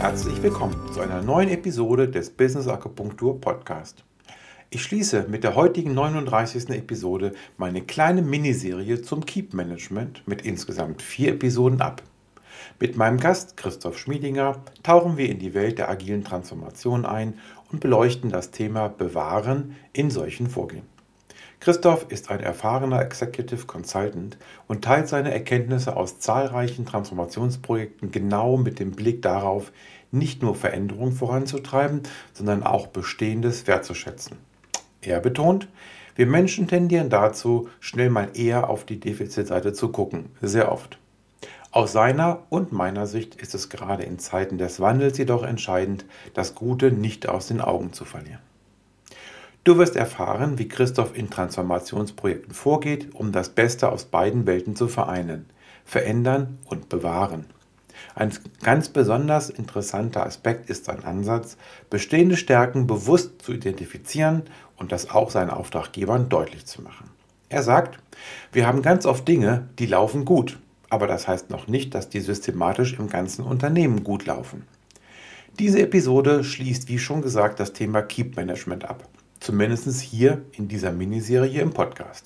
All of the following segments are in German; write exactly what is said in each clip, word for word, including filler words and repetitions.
Herzlich willkommen zu einer neuen Episode des Business Akupunktur Podcast. Ich schließe mit der heutigen neununddreißigsten Episode meine kleine Miniserie zum Keep Management mit insgesamt vier Episoden ab. Mit meinem Gast Christoph Schmiedinger tauchen wir in die Welt der agilen Transformation ein und beleuchten das Thema Bewahren in solchen Vorgehen. Christoph ist ein erfahrener Executive Consultant und teilt seine Erkenntnisse aus zahlreichen Transformationsprojekten genau mit dem Blick darauf, nicht nur Veränderungen voranzutreiben, sondern auch Bestehendes wertzuschätzen. Er betont, wir Menschen tendieren dazu, schnell mal eher auf die Defizitseite zu gucken, sehr oft. Aus seiner und meiner Sicht ist es gerade in Zeiten des Wandels jedoch entscheidend, das Gute nicht aus den Augen zu verlieren. Du wirst erfahren, wie Christoph in Transformationsprojekten vorgeht, um das Beste aus beiden Welten zu vereinen, verändern und bewahren. Ein ganz besonders interessanter Aspekt ist sein Ansatz, bestehende Stärken bewusst zu identifizieren und das auch seinen Auftraggebern deutlich zu machen. Er sagt, wir haben ganz oft Dinge, die laufen gut, aber das heißt noch nicht, dass die systematisch im ganzen Unternehmen gut laufen. Diese Episode schließt, wie schon gesagt, das Thema Keep Management ab. Zumindest hier in dieser Miniserie im Podcast.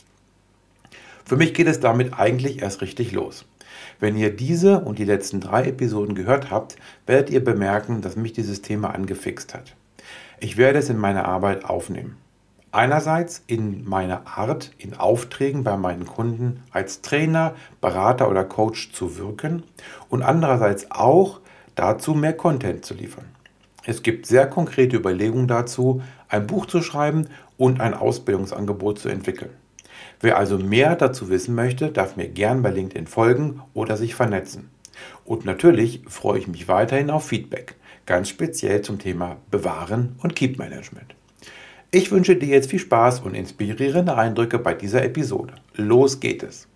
Für mich geht es damit eigentlich erst richtig los. Wenn ihr diese und die letzten drei Episoden gehört habt, werdet ihr bemerken, dass mich dieses Thema angefixt hat. Ich werde es in meine Arbeit aufnehmen. Einerseits in meiner Art, in Aufträgen bei meinen Kunden als Trainer, Berater oder Coach zu wirken und andererseits auch dazu mehr Content zu liefern. Es gibt sehr konkrete Überlegungen dazu, ein Buch zu schreiben und ein Ausbildungsangebot zu entwickeln. Wer also mehr dazu wissen möchte, darf mir gern bei LinkedIn folgen oder sich vernetzen. Und natürlich freue ich mich weiterhin auf Feedback, ganz speziell zum Thema Bewahren und Keep Management. Ich wünsche dir jetzt viel Spaß und inspirierende Eindrücke bei dieser Episode. Los geht es!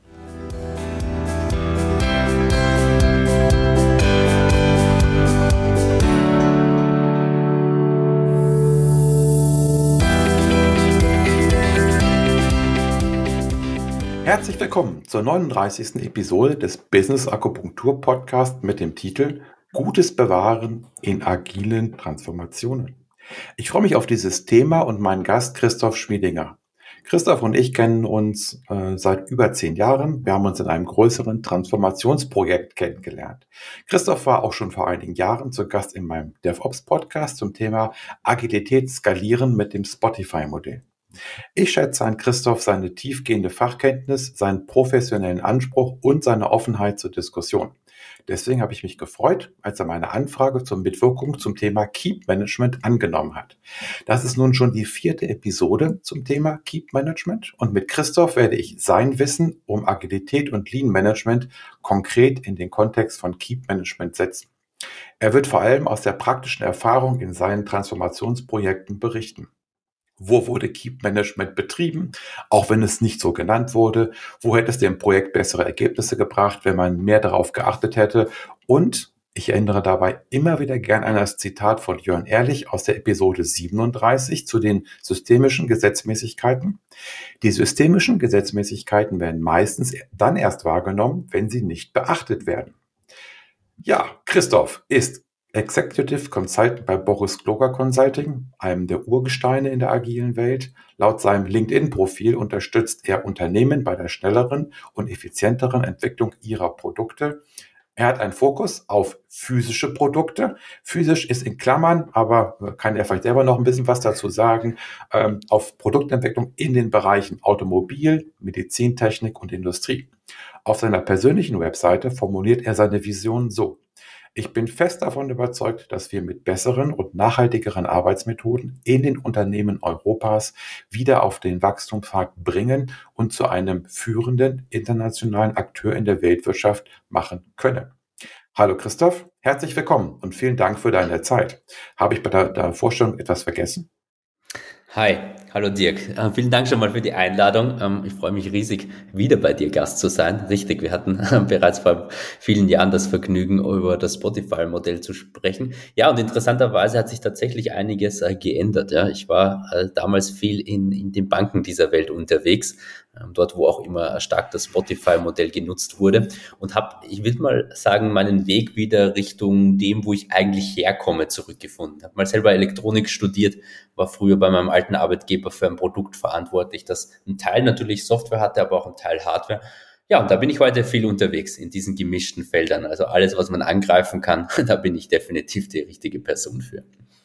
Herzlich willkommen zur neununddreißigsten Episode des Business Akupunktur Podcast mit dem Titel Gutes Bewahren in agilen Transformationen. Ich freue mich auf dieses Thema und meinen Gast Christoph Schmiedinger. Christoph und ich kennen uns äh, seit über zehn Jahren. Wir haben uns in einem größeren Transformationsprojekt kennengelernt. Christoph war auch schon vor einigen Jahren zu Gast in meinem DevOps-Podcast zum Thema Agilität skalieren mit dem Spotify-Modell. Ich schätze an Christoph seine tiefgehende Fachkenntnis, seinen professionellen Anspruch und seine Offenheit zur Diskussion. Deswegen habe ich mich gefreut, als er meine Anfrage zur Mitwirkung zum Thema Keep Management angenommen hat. Das ist nun schon die vierte Episode zum Thema Keep Management und mit Christoph werde ich sein Wissen um Agilität und Lean Management konkret in den Kontext von Keep Management setzen. Er wird vor allem aus der praktischen Erfahrung in seinen Transformationsprojekten berichten. Wo wurde Keep Management betrieben, auch wenn es nicht so genannt wurde? Wo hätte es dem Projekt bessere Ergebnisse gebracht, wenn man mehr darauf geachtet hätte? Und ich erinnere dabei immer wieder gern an das Zitat von Jörn Ehrlich aus der Episode siebenunddreißig zu den systemischen Gesetzmäßigkeiten. Die systemischen Gesetzmäßigkeiten werden meistens dann erst wahrgenommen, wenn sie nicht beachtet werden. Ja, Christoph ist Executive Consultant bei Boris Gloger Consulting, einem der Urgesteine in der agilen Welt. Laut seinem LinkedIn-Profil unterstützt er Unternehmen bei der schnelleren und effizienteren Entwicklung ihrer Produkte. Er hat einen Fokus auf physische Produkte. Physisch ist in Klammern, aber kann er vielleicht selber noch ein bisschen was dazu sagen, ähm, auf Produktentwicklung in den Bereichen Automobil, Medizintechnik und Industrie. Auf seiner persönlichen Webseite formuliert er seine Vision so: Ich bin fest davon überzeugt, dass wir mit besseren und nachhaltigeren Arbeitsmethoden in den Unternehmen Europas wieder auf den Wachstumspfad bringen und zu einem führenden internationalen Akteur in der Weltwirtschaft machen können. Hallo Christoph, herzlich willkommen und vielen Dank für deine Zeit. Habe ich bei der, der Vorstellung etwas vergessen? Hi, Hallo Dirk, äh, vielen Dank schon mal für die Einladung. Ähm, ich freue mich riesig, wieder bei dir Gast zu sein. Richtig, wir hatten äh, bereits vor vielen Jahren das Vergnügen, über das Spotify-Modell zu sprechen. Ja, und interessanterweise hat sich tatsächlich einiges äh, geändert. Ja. Ich war äh, damals viel in, in den Banken dieser Welt unterwegs, ähm, dort wo auch immer stark das Spotify-Modell genutzt wurde und habe, ich will mal sagen, meinen Weg wieder Richtung dem, wo ich eigentlich herkomme, zurückgefunden. Habe mal selber Elektronik studiert, war früher bei meinem alten Arbeitgeber für ein Produkt verantwortlich, das ein Teil natürlich Software hatte, aber auch ein Teil Hardware. Ja, und da bin ich heute viel unterwegs in diesen gemischten Feldern. Also alles, was man angreifen kann, da bin ich definitiv die richtige Person für.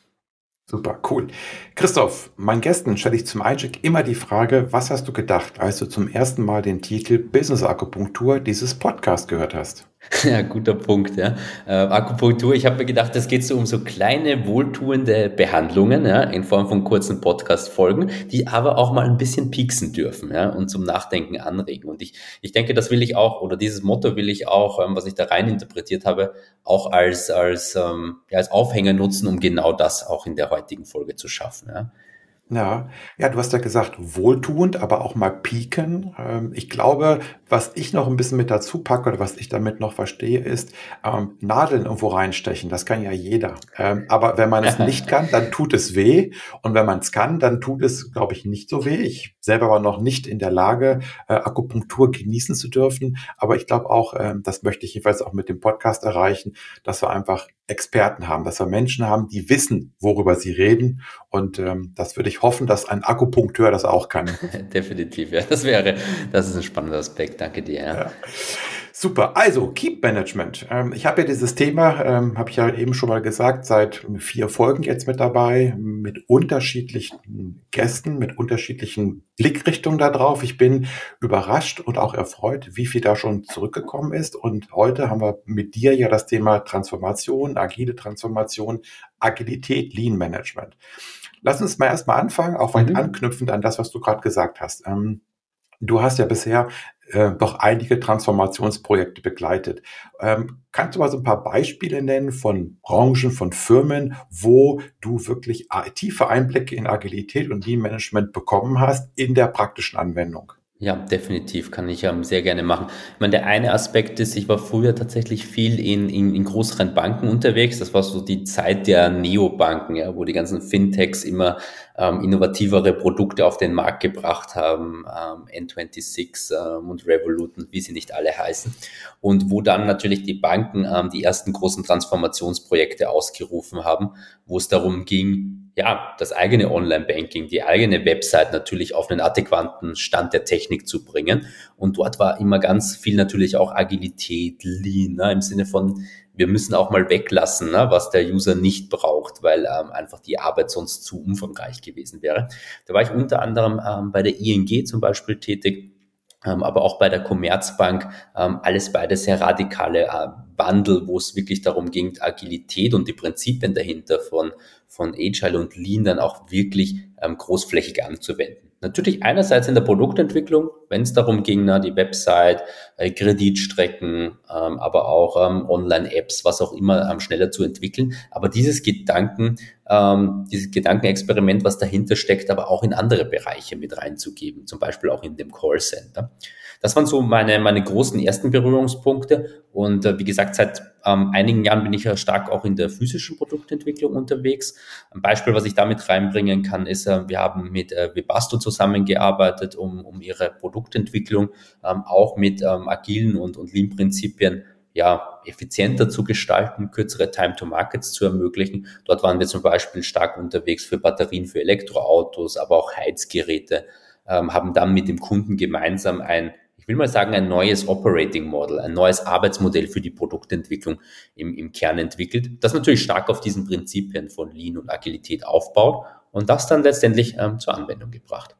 Super, cool. Christoph, meinen Gästen stelle ich zum Einstieg immer die Frage, was hast du gedacht, als du zum ersten Mal den Titel Business Akupunktur dieses Podcast gehört hast? Ja, guter Punkt, ja. Äh, Akupunktur, ich habe mir gedacht, das geht so um so kleine, wohltuende Behandlungen, ja, in Form von kurzen Podcast-Folgen, die aber auch mal ein bisschen pieksen dürfen, ja, und zum Nachdenken anregen. Und ich, ich denke, das will ich auch, oder dieses Motto will ich auch, ähm, was ich da rein interpretiert habe, auch als, als, ähm, ja, als Aufhänger nutzen, um genau das auch in der heutigen Folge zu schaffen, ja. Ja, ja, du hast ja gesagt, wohltuend, aber auch mal pieken. Ähm, ich glaube, was ich noch ein bisschen mit dazu packe oder was ich damit noch verstehe, ist ähm, Nadeln irgendwo reinstechen. Das kann ja jeder. Ähm, aber wenn man es nicht kann, dann tut es weh. Und wenn man es kann, dann tut es, glaube ich, nicht so weh. Ich selber war noch nicht in der Lage, äh, Akupunktur genießen zu dürfen. Aber ich glaube auch, ähm, das möchte ich jedenfalls auch mit dem Podcast erreichen, dass wir einfach Experten haben, dass wir Menschen haben, die wissen, worüber sie reden. Und ähm, das würde ich hoffen, dass ein Akupunkteur das auch kann. Definitiv, ja. Das wäre, das ist ein spannender Aspekt. Danke dir, ja. Ja. Super. Also Keep Management. Ähm, ich habe ja dieses Thema, ähm, habe ich ja eben schon mal gesagt, seit vier Folgen jetzt mit dabei, mit unterschiedlichen Gästen, mit unterschiedlichen Blickrichtungen da drauf. Ich bin überrascht und auch erfreut, wie viel da schon zurückgekommen ist. Und heute haben wir mit dir ja das Thema Transformation, agile Transformation, Agilität, Lean Management. Lass uns mal erstmal anfangen, auch weit Mhm. anknüpfend an das, was du gerade gesagt hast. Ähm, Du hast ja bisher äh, doch einige Transformationsprojekte begleitet. Ähm, kannst du mal so ein paar Beispiele nennen von Branchen, von Firmen, wo du wirklich a- tiefe Einblicke in Agilität und Lean Management bekommen hast in der praktischen Anwendung? Ja, definitiv, kann ich ähm, sehr gerne machen. Ich meine, der eine Aspekt ist, ich war früher tatsächlich viel in, in, in größeren Banken unterwegs. Das war so die Zeit der Neobanken, ja, wo die ganzen Fintechs immer ähm, innovativere Produkte auf den Markt gebracht haben, ähm, N sechsundzwanzig ähm, und Revolut und wie sie nicht alle heißen. Und wo dann natürlich die Banken ähm, die ersten großen Transformationsprojekte ausgerufen haben, wo es darum ging, ja, das eigene Online-Banking, die eigene Website natürlich auf einen adäquaten Stand der Technik zu bringen. Und dort war immer ganz viel natürlich auch Agilität, Lean, ne, im Sinne von, wir müssen auch mal weglassen, ne, was der User nicht braucht, weil ähm, einfach die Arbeit sonst zu umfangreich gewesen wäre. Da war ich unter anderem ähm, bei der I N G zum Beispiel tätig, ähm, aber auch bei der Commerzbank, ähm, alles beide sehr radikale äh, Wandel, wo es wirklich darum ging, Agilität und die Prinzipien dahinter von, von Agile und Lean dann auch wirklich ähm, großflächig anzuwenden. Natürlich einerseits in der Produktentwicklung, wenn es darum ging, na, die Website, äh, Kreditstrecken, ähm, aber auch ähm, Online-Apps, was auch immer, ähm, schneller zu entwickeln. Aber dieses Gedanken, ähm, dieses Gedankenexperiment, was dahinter steckt, aber auch in andere Bereiche mit reinzugeben, zum Beispiel auch in dem Callcenter. Das waren so meine, meine großen ersten Berührungspunkte. Und äh, wie gesagt, seit ähm, einigen Jahren bin ich ja stark auch in der physischen Produktentwicklung unterwegs. Ein Beispiel, was ich damit reinbringen kann, ist, äh, wir haben mit äh, Webasto zusammengearbeitet, um, um ihre Produktentwicklung ähm, auch mit ähm, agilen und, und Lean-Prinzipien ja, effizienter zu gestalten, kürzere Time-to-Markets zu ermöglichen. Dort waren wir zum Beispiel stark unterwegs für Batterien für Elektroautos, aber auch Heizgeräte, ähm, haben dann mit dem Kunden gemeinsam ein, ich will mal sagen, ein neues Operating Model, ein neues Arbeitsmodell für die Produktentwicklung im, im Kern entwickelt, das natürlich stark auf diesen Prinzipien von Lean und Agilität aufbaut und das dann letztendlich ähm, zur Anwendung gebracht.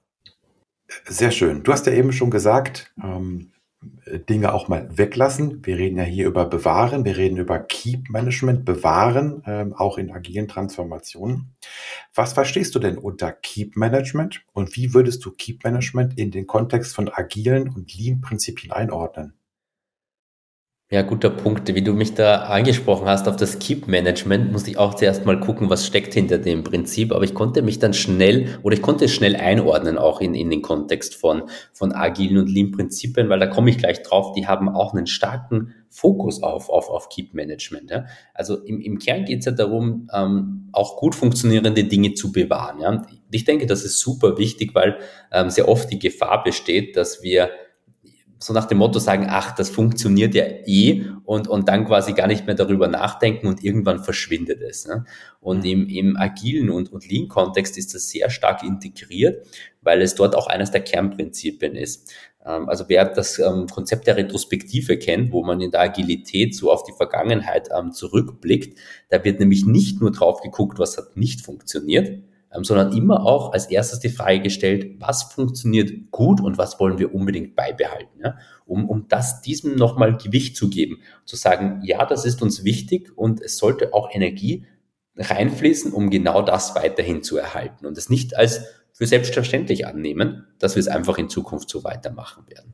Sehr schön. Du hast ja eben schon gesagt, ähm, Dinge auch mal weglassen. Wir reden ja hier über Bewahren, wir reden über Keep Management, Bewahren, ähm, auch in agilen Transformationen. Was verstehst du denn unter Keep Management und wie würdest du Keep Management in den Kontext von agilen und Lean-Prinzipien einordnen? Ja, guter Punkt. Wie du mich da angesprochen hast auf das Keep-Management, musste ich auch zuerst mal gucken, was steckt hinter dem Prinzip. Aber ich konnte mich dann schnell oder ich konnte es schnell einordnen, auch in, in den Kontext von, von agilen und Lean-Prinzipien, weil da komme ich gleich drauf, die haben auch einen starken Fokus auf, auf, auf Keep-Management. Ja. Also im, im Kern geht es ja darum, ähm, auch gut funktionierende Dinge zu bewahren. Ja. Und ich denke, das ist super wichtig, weil ähm, sehr oft die Gefahr besteht, dass wir so nach dem Motto sagen, ach, das funktioniert ja eh und, und dann quasi gar nicht mehr darüber nachdenken und irgendwann verschwindet es. Ne? Und Mhm. im, im agilen und, und Lean-Kontext ist das sehr stark integriert, weil es dort auch eines der Kernprinzipien ist. Ähm, also wer das ähm, Konzept der Retrospektive kennt, wo man in der Agilität so auf die Vergangenheit ähm, zurückblickt, da wird nämlich nicht nur drauf geguckt, was hat nicht funktioniert, ähm, sondern immer auch als erstes die Frage gestellt, was funktioniert gut und was wollen wir unbedingt beibehalten, ja? um, um das diesem nochmal Gewicht zu geben, zu sagen, ja, das ist uns wichtig und es sollte auch Energie reinfließen, um genau das weiterhin zu erhalten und es nicht als für selbstverständlich annehmen, dass wir es einfach in Zukunft so weitermachen werden.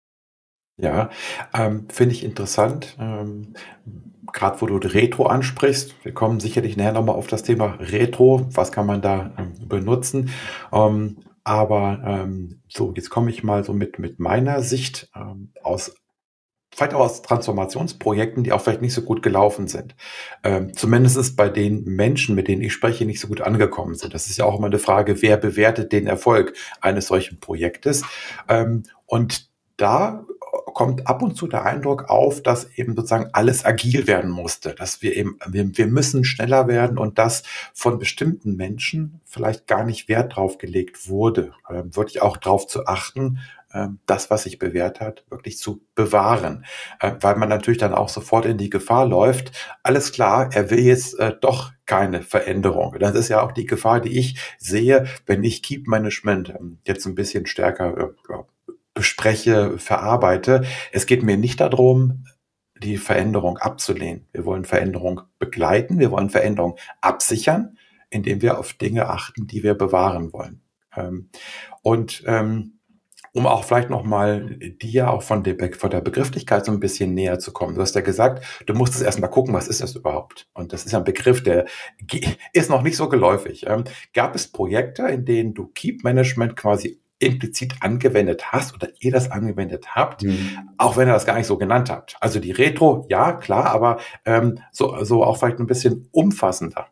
Ja, ähm, finde ich interessant, ähm, gerade wo du Retro ansprichst. Wir kommen sicherlich nachher nochmal auf das Thema Retro. Was kann man da ähm, benutzen? Ähm, aber ähm, so, jetzt komme ich mal so mit, mit meiner Sicht ähm, aus, vielleicht auch aus Transformationsprojekten, die auch vielleicht nicht so gut gelaufen sind. Ähm, zumindest ist bei den Menschen, mit denen ich spreche, nicht so gut angekommen sind. Das ist ja auch immer eine Frage, wer bewertet den Erfolg eines solchen Projektes? Ähm, und da kommt ab und zu der Eindruck auf, dass eben sozusagen alles agil werden musste, dass wir eben, wir, wir müssen schneller werden und dass von bestimmten Menschen vielleicht gar nicht Wert drauf gelegt wurde, ähm, wirklich auch darauf zu achten, ähm, das, was sich bewährt hat, wirklich zu bewahren, äh, weil man natürlich dann auch sofort in die Gefahr läuft, alles klar, er will jetzt äh, doch keine Veränderung. Das ist ja auch die Gefahr, die ich sehe, wenn ich Keep Management ähm, jetzt ein bisschen stärker äh, ja, bespreche, verarbeite. Es geht mir nicht darum, die Veränderung abzulehnen. Wir wollen Veränderung begleiten, wir wollen Veränderung absichern, indem wir auf Dinge achten, die wir bewahren wollen. Ähm, und ähm, um auch vielleicht nochmal dir auch von der, Be von der Begrifflichkeit so ein bisschen näher zu kommen. Du hast ja gesagt, du musst es erstmal gucken, was ist das überhaupt? Und das ist ja ein Begriff, der ist noch nicht so geläufig. Ähm, gab es Projekte, in denen du Keep Management quasi implizit angewendet hast oder ihr das angewendet habt, Hm. auch wenn ihr das gar nicht so genannt habt? Also die Retro, ja, klar, aber ähm, so, so auch vielleicht ein bisschen umfassender.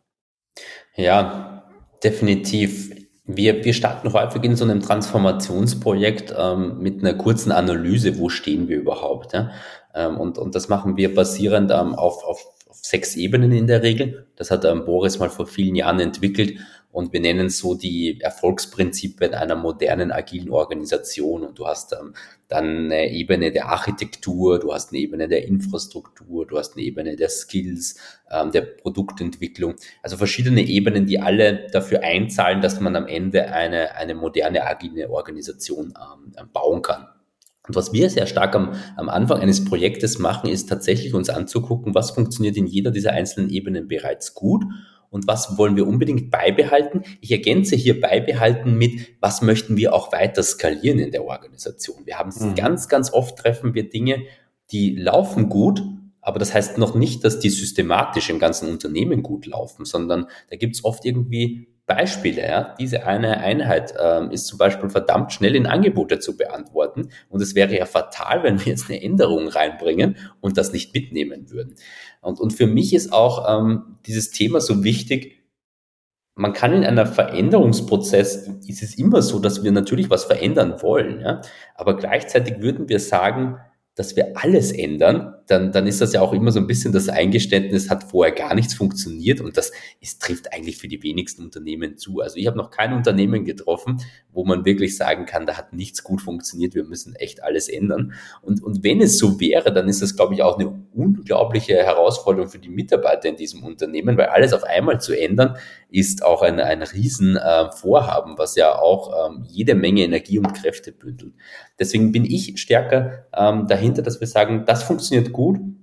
Ja, definitiv. Wir, wir starten häufig in so einem Transformationsprojekt ähm, mit einer kurzen Analyse, wo stehen wir überhaupt. Ja? Ähm, und, und das machen wir basierend ähm, auf, auf, auf sechs Ebenen in der Regel. Das hat ähm, Boris mal vor vielen Jahren entwickelt und wir nennen es so die Erfolgsprinzipien einer modernen agilen Organisation. Und du hast ähm, dann eine Ebene der Architektur, du hast eine Ebene der Infrastruktur, du hast eine Ebene der Skills, ähm, der Produktentwicklung. Also verschiedene Ebenen, die alle dafür einzahlen, dass man am Ende eine, eine moderne, agile Organisation ähm, bauen kann. Und was wir sehr stark am, am Anfang eines Projektes machen, ist tatsächlich uns anzugucken, was funktioniert in jeder dieser einzelnen Ebenen bereits gut und was wollen wir unbedingt beibehalten. Ich ergänze hier beibehalten mit, was möchten wir auch weiter skalieren in der Organisation. Wir haben es Mhm. ganz, ganz oft treffen wir Dinge, die laufen gut, aber das heißt noch nicht, dass die systematisch im ganzen Unternehmen gut laufen, sondern da gibt es oft irgendwie Beispiele. Ja? Diese eine Einheit ähm, ist zum Beispiel verdammt schnell in Angebote zu beantworten und es wäre ja fatal, wenn wir jetzt eine Änderung reinbringen und das nicht mitnehmen würden. Und, und für mich ist auch ähm, dieses Thema so wichtig, man kann in einer Veränderungsprozess, ist es immer so, dass wir natürlich was verändern wollen, ja? Aber gleichzeitig würden wir sagen, dass wir alles ändern, dann, dann ist das ja auch immer so ein bisschen das Eingeständnis, hat vorher gar nichts funktioniert und das ist, trifft eigentlich für die wenigsten Unternehmen zu. Also ich habe noch kein Unternehmen getroffen, wo man wirklich sagen kann, da hat nichts gut funktioniert, wir müssen echt alles ändern. Und, und wenn es so wäre, dann ist das, glaube ich, auch eine unglaubliche Herausforderung für die Mitarbeiter in diesem Unternehmen, weil alles auf einmal zu ändern, ist auch ein, ein Riesenvorhaben, äh, was ja auch ähm, jede Menge Energie und Kräfte bündelt. Deswegen bin ich stärker ähm, dahinter, dass wir sagen, das funktioniert gut,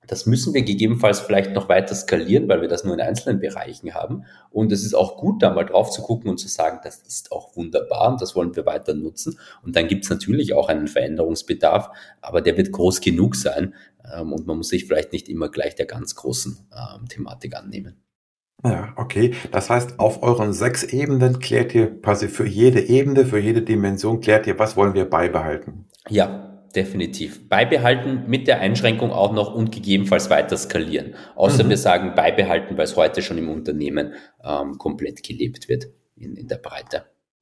Das müssen wir gegebenenfalls vielleicht noch weiter skalieren, weil wir das nur in einzelnen Bereichen haben. Und es ist auch gut, da mal drauf zu gucken und zu sagen, das ist auch wunderbar und das wollen wir weiter nutzen. Und dann gibt es natürlich auch einen Veränderungsbedarf, aber der wird groß genug sein. Und man muss sich vielleicht nicht immer gleich der ganz großen ähm, Thematik annehmen. Ja, okay. Das heißt, auf euren sechs Ebenen klärt ihr quasi für jede Ebene, für jede Dimension klärt ihr, was wollen wir beibehalten? Ja. Definitiv. Beibehalten mit der Einschränkung auch noch und gegebenenfalls weiter skalieren. Außer mhm. wir sagen beibehalten, weil es heute schon im Unternehmen ähm, komplett gelebt wird in, in der Breite.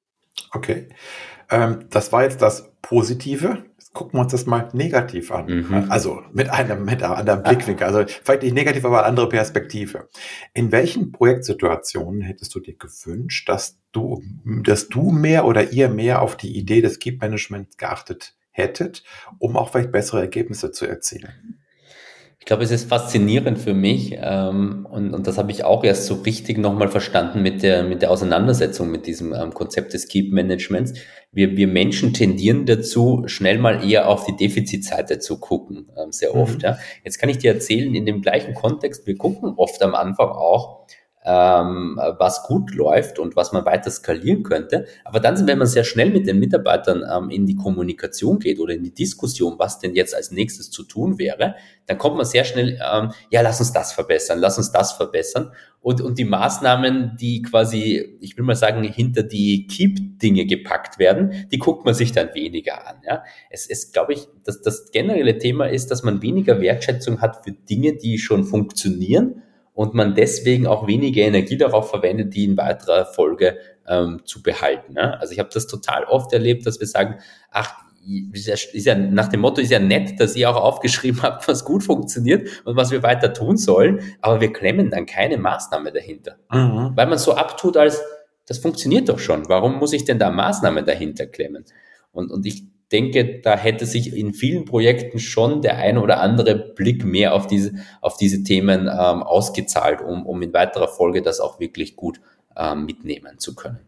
Okay. Ähm, das war jetzt das Positive. Jetzt gucken wir uns das mal negativ an. Mhm. Also mit einem, mit einem anderen Blickwinkel. Also vielleicht nicht negativ, aber eine andere Perspektive. In welchen Projektsituationen hättest du dir gewünscht, dass du, dass du mehr oder ihr mehr auf die Idee des Keep Managements geachtet hättet, um auch vielleicht bessere Ergebnisse zu erzielen? Ich glaube, es ist faszinierend für mich ähm, und, und das habe ich auch erst so richtig nochmal verstanden mit der, mit der Auseinandersetzung mit diesem ähm, Konzept des Keep Managements. Wir, wir Menschen tendieren dazu, schnell mal eher auf die Defizitseite zu gucken, ähm, sehr oft. Mhm. Ja. Jetzt kann ich dir erzählen, in dem gleichen Kontext, wir gucken oft am Anfang auch, ähm, was gut läuft und was man weiter skalieren könnte. Aber dann, wenn man sehr schnell mit den Mitarbeitern ähm, in die Kommunikation geht oder in die Diskussion, was denn jetzt als nächstes zu tun wäre, dann kommt man sehr schnell, ähm, ja, lass uns das verbessern, lass uns das verbessern. Und, und die Maßnahmen, die quasi, ich will mal sagen, hinter die Keep-Dinge gepackt werden, die guckt man sich dann weniger an. Ja. Es ist, glaube ich, dass das generelle Thema ist, dass man weniger Wertschätzung hat für Dinge, die schon funktionieren, und man deswegen auch weniger Energie darauf verwendet, die in weiterer Folge ähm, zu behalten. Ne? Also ich habe das total oft erlebt, dass wir sagen, ach, ist ja, ist ja, nach dem Motto ist ja nett, dass ihr auch aufgeschrieben habt, was gut funktioniert und was wir weiter tun sollen, aber wir klemmen dann keine Maßnahme dahinter. Mhm. Weil man so abtut als, das funktioniert doch schon, warum muss ich denn da Maßnahme dahinter klemmen? Und, und ich denke, da hätte sich in vielen Projekten schon der ein oder andere Blick mehr auf diese, auf diese Themen ähm, ausgezahlt, um, um in weiterer Folge das auch wirklich gut ähm, mitnehmen zu können.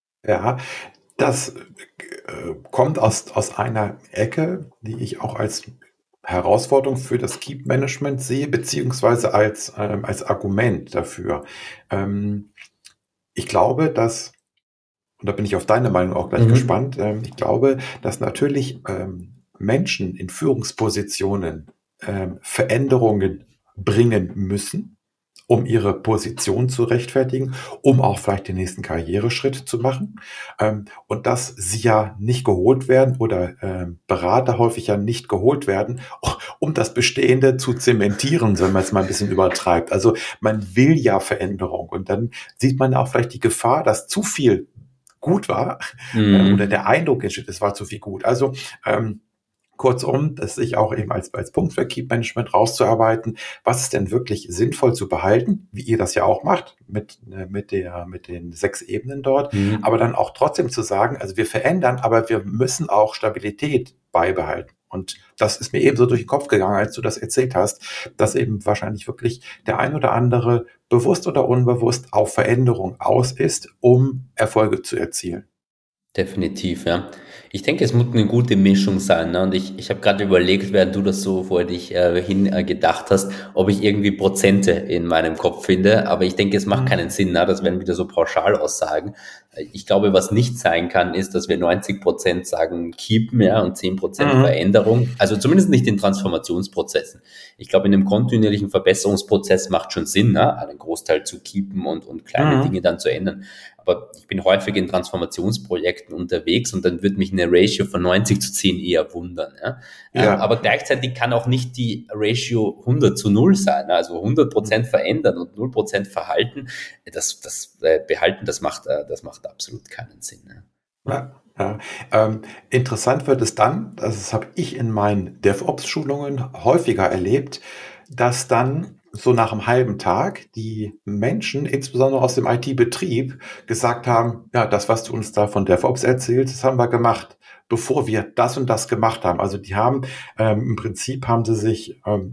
Ja, das äh, kommt aus, aus einer Ecke, die ich auch als Herausforderung für das Keep-Management sehe, beziehungsweise als, ähm, als Argument dafür. Ähm, ich glaube, dass Und da bin ich auf deine Meinung auch gleich mhm. gespannt. Ich glaube, dass natürlich ähm, Menschen in Führungspositionen ähm, Veränderungen bringen müssen, um ihre Position zu rechtfertigen, um auch vielleicht den nächsten Karriereschritt zu machen. Ähm, und dass sie ja nicht geholt werden oder äh, Berater häufig ja nicht geholt werden, um das Bestehende zu zementieren, wenn man es mal ein bisschen übertreibt. Also man will ja Veränderung und dann sieht man auch vielleicht die Gefahr, dass zu viel gut war mhm. oder der Eindruck entsteht, es war zu viel gut. Also ähm, kurzum, das sich auch eben als, als Punkt für Keep Management rauszuarbeiten, was ist denn wirklich sinnvoll zu behalten, wie ihr das ja auch macht, mit, mit, der, mit den sechs Ebenen dort, mhm. aber dann auch trotzdem zu sagen, also wir verändern, aber wir müssen auch Stabilität beibehalten. Und das ist mir eben so durch den Kopf gegangen, als du das erzählt hast, dass eben wahrscheinlich wirklich der ein oder andere bewusst oder unbewusst auf Veränderung aus ist, um Erfolge zu erzielen. Definitiv, ja. Ich denke, es muss eine gute Mischung sein. Ne? Und ich, ich habe gerade überlegt, während du das so vor dich äh, hin äh, gedacht hast, ob ich irgendwie Prozente in meinem Kopf finde. Aber ich denke, es macht mhm. keinen Sinn. Ne? Das wären wieder so Pauschalaussagen. Ich glaube, was nicht sein kann, ist, dass wir neunzig Prozent sagen keepen, ja, und zehn Prozent mhm. Veränderung. Also zumindest nicht in Transformationsprozessen. Ich glaube, in einem kontinuierlichen Verbesserungsprozess macht schon Sinn, ne? einen Großteil zu keepen und, und kleine mhm. Dinge dann zu ändern. Aber ich bin häufig in Transformationsprojekten unterwegs und dann wird mich eine Ratio von neunzig zu zehn eher wundern. Ja? Ja. Ähm, aber gleichzeitig kann auch nicht die Ratio hundert zu null sein. Also hundert Prozent verändern und null Prozent verhalten, das, das äh, behalten, das macht, äh, das macht absolut keinen Sinn. Ne? Ja. Ja, ähm, interessant wird es dann, das habe ich in meinen DevOps-Schulungen häufiger erlebt, dass dann so nach einem halben Tag die Menschen, insbesondere aus dem I T-Betrieb, gesagt haben, ja, das, was du uns da von DevOps erzählst, das haben wir gemacht, bevor wir das und das gemacht haben. Also die haben, ähm, im Prinzip haben sie sich ähm,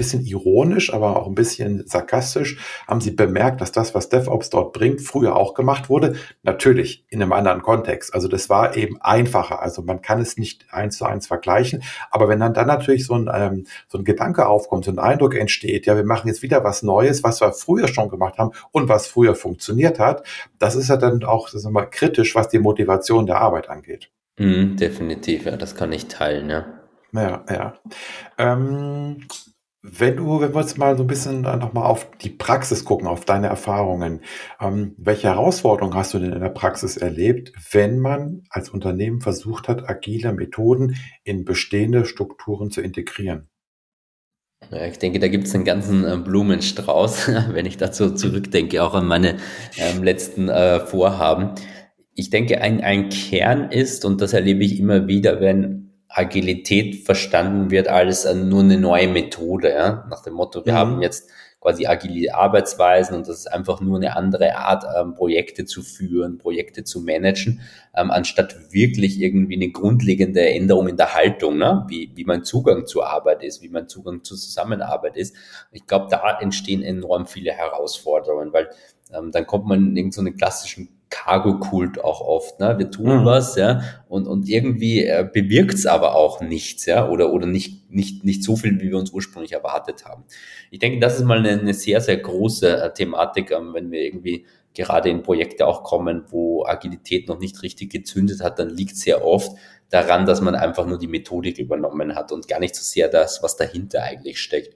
bisschen ironisch, aber auch ein bisschen sarkastisch, haben sie bemerkt, dass das, was DevOps dort bringt, früher auch gemacht wurde. Natürlich in einem anderen Kontext. Also das war eben einfacher. Also man kann es nicht eins zu eins vergleichen. Aber wenn dann, dann natürlich so ein, ähm, so ein Gedanke aufkommt, so ein Eindruck entsteht, ja, wir machen jetzt wieder was Neues, was wir früher schon gemacht haben und was früher funktioniert hat, das ist ja dann auch, sagen wir mal, kritisch, was die Motivation der Arbeit angeht. Mhm, definitiv, ja, das kann ich teilen, ja. Ja, ja. Ähm, wenn du, wenn wir jetzt mal so ein bisschen nochmal auf die Praxis gucken, auf deine Erfahrungen, ähm, welche Herausforderungen hast du denn in der Praxis erlebt, wenn man als Unternehmen versucht hat, agile Methoden in bestehende Strukturen zu integrieren? Ja, ich denke, da gibt es einen ganzen äh, Blumenstrauß, wenn ich dazu zurückdenke, auch an meine ähm, letzten äh, Vorhaben. Ich denke, ein, ein Kern ist, und das erlebe ich immer wieder, wenn Agilität verstanden wird als äh, nur eine neue Methode, ja? Nach dem Motto, wir haben Mhm. jetzt quasi agile Arbeitsweisen und das ist einfach nur eine andere Art, ähm, Projekte zu führen, Projekte zu managen, ähm, anstatt wirklich irgendwie eine grundlegende Änderung in der Haltung, ne? wie, wie mein Zugang zur Arbeit ist, wie mein Zugang zur Zusammenarbeit ist. Ich glaube, da entstehen enorm viele Herausforderungen, weil ähm, dann kommt man in irgendeinen so klassischen Cargo-Kult auch oft. Ne? Wir tun Mhm. was, ja, und, und irgendwie äh, bewirkt es aber auch nichts, ja, oder, oder nicht, nicht, nicht so viel, wie wir uns ursprünglich erwartet haben. Ich denke, das ist mal eine, eine sehr, sehr große äh, Thematik, ähm, wenn wir irgendwie gerade in Projekte auch kommen, wo Agilität noch nicht richtig gezündet hat, dann liegt es sehr oft daran, dass man einfach nur die Methodik übernommen hat und gar nicht so sehr das, was dahinter eigentlich steckt.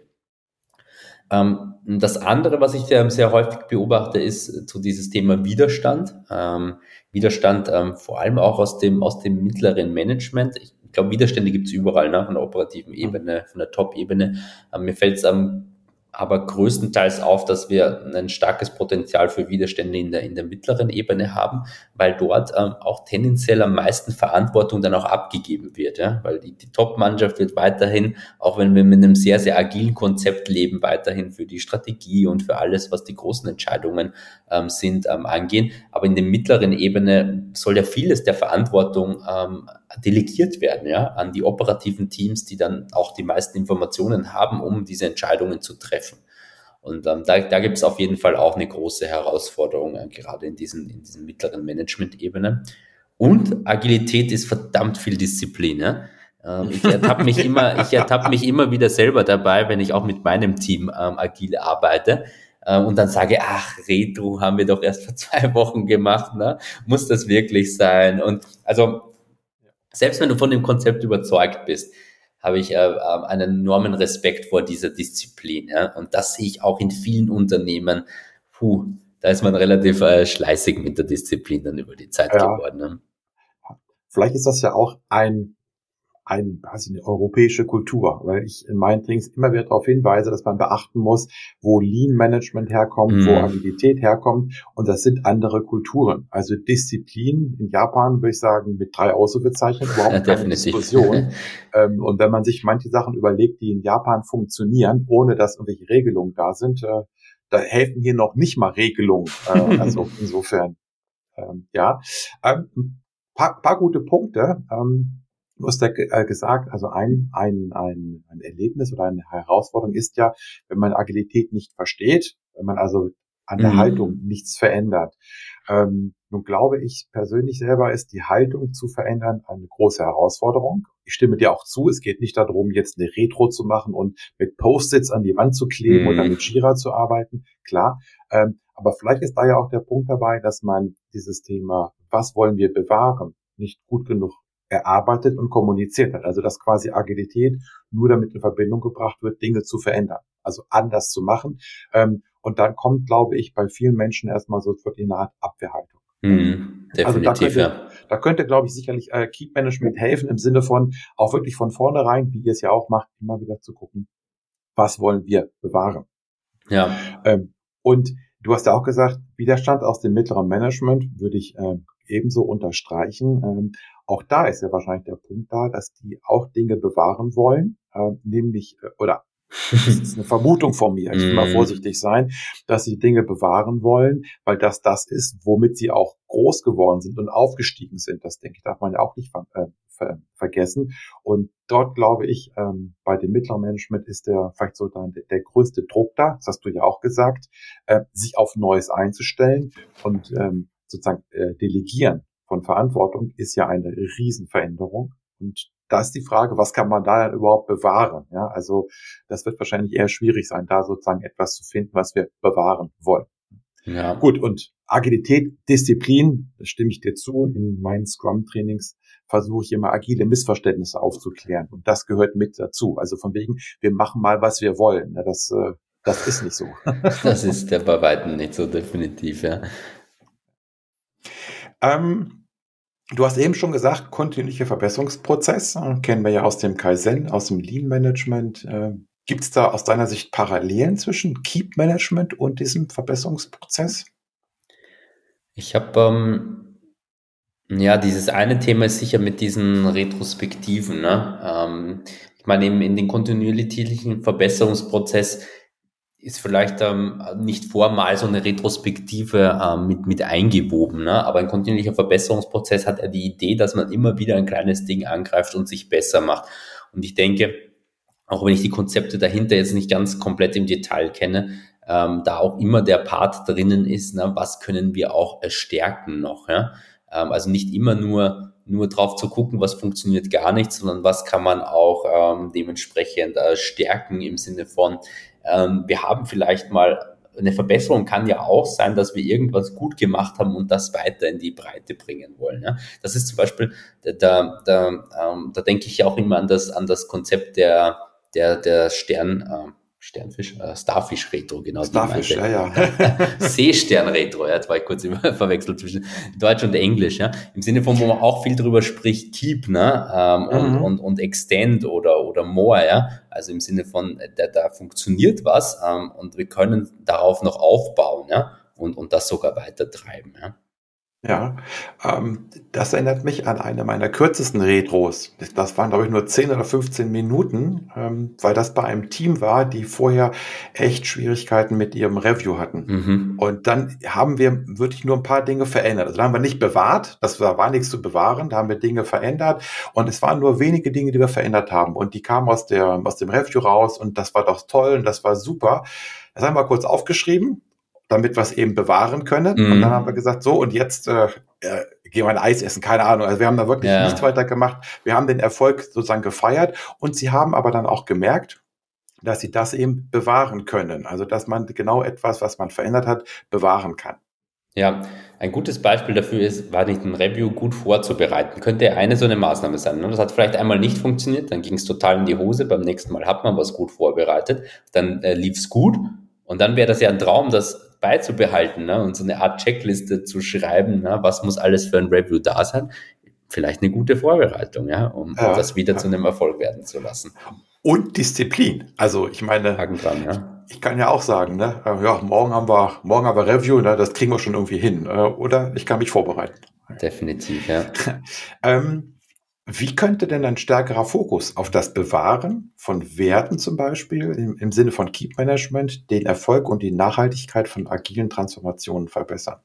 Ähm, das andere, was ich ähm, sehr häufig beobachte, ist so dieses Thema Widerstand. Ähm, Widerstand ähm, vor allem auch aus dem, aus dem mittleren Management. Ich glaube, Widerstände gibt es überall, ne? Von der operativen Mhm. Ebene, von der Top-Ebene. Ähm, mir fällt es ähm, aber größtenteils auf, dass wir ein starkes Potenzial für Widerstände in der, in der mittleren Ebene haben, weil dort ähm, auch tendenziell am meisten Verantwortung dann auch abgegeben wird. Ja? Weil die, die Top-Mannschaft wird weiterhin, auch wenn wir mit einem sehr, sehr agilen Konzept leben, weiterhin für die Strategie und für alles, was die großen Entscheidungen ähm, sind, ähm, angehen. Aber in der mittleren Ebene soll ja vieles der Verantwortung ähm, delegiert werden, ja, an die operativen Teams, die dann auch die meisten Informationen haben, um diese Entscheidungen zu treffen. Und ähm, da, da gibt es auf jeden Fall auch eine große Herausforderung, äh, gerade in diesen, in diesen mittleren Management-Ebenen. Und Agilität ist verdammt viel Disziplin. Ja? Ähm, ich ertappe mich immer, ich ertappe mich immer wieder selber dabei, wenn ich auch mit meinem Team ähm, agil arbeite. Ähm, und dann sage, ach, Retro haben wir doch erst vor zwei Wochen gemacht, ne? Muss das wirklich sein? Und also selbst wenn du von dem Konzept überzeugt bist, habe ich äh, äh, einen enormen Respekt vor dieser Disziplin. Ja? Und das sehe ich auch in vielen Unternehmen. Puh, da ist man relativ äh, schleißig mit der Disziplin dann über die Zeit Ja, geworden. Ne? vielleicht ist das ja auch ein ein, also eine europäische Kultur, weil ich in meinen Trainings immer wieder darauf hinweise, dass man beachten muss, wo Lean Management herkommt, wo Mm, Agilität herkommt, und das sind andere Kulturen. Also Disziplin in Japan würde ich sagen mit drei Ausrufezeichen, ja, überhaupt keine definitiv. Diskussion. Ähm, und wenn man sich manche Sachen überlegt, die in Japan funktionieren, ohne dass irgendwelche Regelungen da sind, äh, da helfen hier noch nicht mal Regelungen. Äh, also insofern, ähm, ja. Ähm, paar, paar gute Punkte. Ähm, Du hast ja ge- äh, gesagt, also ein, ein, ein, ein Erlebnis oder eine Herausforderung ist ja, wenn man Agilität nicht versteht, wenn man also an der Haltung Mm, nichts verändert. Ähm, nun glaube ich persönlich selber, ist die Haltung zu verändern eine große Herausforderung. Ich stimme dir auch zu, es geht nicht darum, jetzt eine Retro zu machen und mit Post-its an die Wand zu kleben oder mit mm, Jira zu arbeiten, klar. Ähm, aber vielleicht ist da ja auch der Punkt dabei, dass man dieses Thema, was wollen wir bewahren, nicht gut genug erarbeitet und kommuniziert hat. Also dass quasi Agilität nur damit in Verbindung gebracht wird, Dinge zu verändern, also anders zu machen. Ähm, und dann kommt, glaube ich, bei vielen Menschen erstmal so wirklich eine Art Abwehrhaltung. Ähm, mm, also da definitiv, könnte, ja. da könnte, glaube ich, sicherlich äh, Keep Management helfen im Sinne von auch wirklich von vornherein, wie ihr es ja auch macht, immer wieder zu gucken, was wollen wir bewahren. Ja. Ähm, und du hast ja auch gesagt, Widerstand aus dem mittleren Management würde ich ähm, ebenso unterstreichen. Ähm, auch da ist ja wahrscheinlich der Punkt da, dass die auch Dinge bewahren wollen, äh, nämlich äh, oder Das ist eine Vermutung von mir. Ich will mal vorsichtig sein, dass sie Dinge bewahren wollen, weil das das ist, womit sie auch groß geworden sind und aufgestiegen sind. Das, denke ich, darf man ja auch nicht ver äh, ver vergessen. Und dort glaube ich, ähm, bei dem mittleren Management ist der vielleicht so dann der, der größte Druck da, das hast du ja auch gesagt, äh, sich auf Neues einzustellen und ähm, sozusagen äh, Delegieren von Verantwortung ist ja eine Riesenveränderung. Und da ist die Frage, was kann man da dann überhaupt bewahren? Ja, also das wird wahrscheinlich eher schwierig sein, da sozusagen etwas zu finden, was wir bewahren wollen. Ja. Gut, und Agilität, Disziplin, da stimme ich dir zu. In meinen Scrum-Trainings versuche ich immer agile Missverständnisse aufzuklären. Und das gehört mit dazu. Also von wegen, wir machen mal, was wir wollen. Ja, das, äh, das ist nicht so. Das ist ja bei weitem nicht so definitiv, ja. Ähm, Du hast eben schon gesagt, kontinuierlicher Verbesserungsprozess, äh, kennen wir ja aus dem Kaizen, aus dem Lean Management. Äh, Gibt es da aus deiner Sicht Parallelen zwischen Keep Management und diesem Verbesserungsprozess? Ich habe, ähm, ja, dieses eine Thema ist sicher mit diesen Retrospektiven, ne? Ähm, ich meine, eben in den kontinuierlichen Verbesserungsprozess ist vielleicht ähm, nicht formal so eine Retrospektive ähm, mit, mit eingewoben, ne? Aber ein kontinuierlicher Verbesserungsprozess hat ja die Idee, dass man immer wieder ein kleines Ding angreift und sich besser macht. Und ich denke, auch wenn ich die Konzepte dahinter jetzt nicht ganz komplett im Detail kenne, ähm, da auch immer der Part drinnen ist, ne? Was können wir auch stärken noch, ja? Ähm, also nicht immer nur nur drauf zu gucken, was funktioniert gar nicht, sondern was kann man auch ähm, dementsprechend äh, stärken im Sinne von, ähm, wir haben vielleicht mal, eine Verbesserung kann ja auch sein, dass wir irgendwas gut gemacht haben und das weiter in die Breite bringen wollen. Ja? Das ist zum Beispiel, da, da, da, ähm, da denke ich ja auch immer an das, an das Konzept der, der, der Stern, äh, Sternfisch, äh, Starfish-Retro, genau. Starfish, die ja, ja. Seestern-Retro, ja, jetzt war ich kurz immer verwechselt zwischen Deutsch und Englisch, ja. Im Sinne von, wo man auch viel drüber spricht, Keep, ne, ähm, und, Mhm. und, und Extend oder, oder More, ja. Also im Sinne von, da, da funktioniert was, ähm, und wir können darauf noch aufbauen, ja, und, und das sogar weiter treiben, ja. Ja, ähm, das erinnert mich an eine meiner kürzesten Retros. Das waren, glaube ich, nur zehn oder fünfzehn Minuten, ähm, weil das bei einem Team war, die vorher echt Schwierigkeiten mit ihrem Review hatten. Mhm. Und dann haben wir wirklich nur ein paar Dinge verändert. Also da haben wir nicht bewahrt, das war, war nichts zu bewahren, da haben wir Dinge verändert und es waren nur wenige Dinge, die wir verändert haben. Und die kamen aus der, aus dem Review raus und das war doch toll und das war super. Das haben wir kurz aufgeschrieben, damit wir es eben bewahren können. Mhm. Und dann haben wir gesagt, so, und jetzt äh, äh, gehen wir ein Eis essen, keine Ahnung. Also wir haben da wirklich Ja. nichts weiter gemacht. Wir haben den Erfolg sozusagen gefeiert und sie haben aber dann auch gemerkt, dass sie das eben bewahren können. Also dass man genau etwas, was man verändert hat, bewahren kann. Ja, ein gutes Beispiel dafür ist, war nicht ein Review gut vorzubereiten. Könnte eine so eine Maßnahme sein. Ne? Das hat vielleicht einmal nicht funktioniert, dann ging es total in die Hose. Beim nächsten Mal hat man was gut vorbereitet, dann äh, lief es gut. Und dann wäre das ja ein Traum, das beizubehalten, ne? Und so eine Art Checkliste zu schreiben, ne? Was muss alles für ein Review da sein. Vielleicht eine gute Vorbereitung, ja, um, um Ja, das wieder ja. zu einem Erfolg werden zu lassen. Und Disziplin. Also ich meine, Haken dran, ja. ich kann ja auch sagen, ne, äh, ja, morgen haben wir, morgen haben wir Review, ne, das kriegen wir schon irgendwie hin. Äh, oder ich kann mich vorbereiten. Definitiv, ja. ähm, Wie könnte denn ein stärkerer Fokus auf das Bewahren von Werten zum Beispiel im, im Sinne von Keep Management den Erfolg und die Nachhaltigkeit von agilen Transformationen verbessern?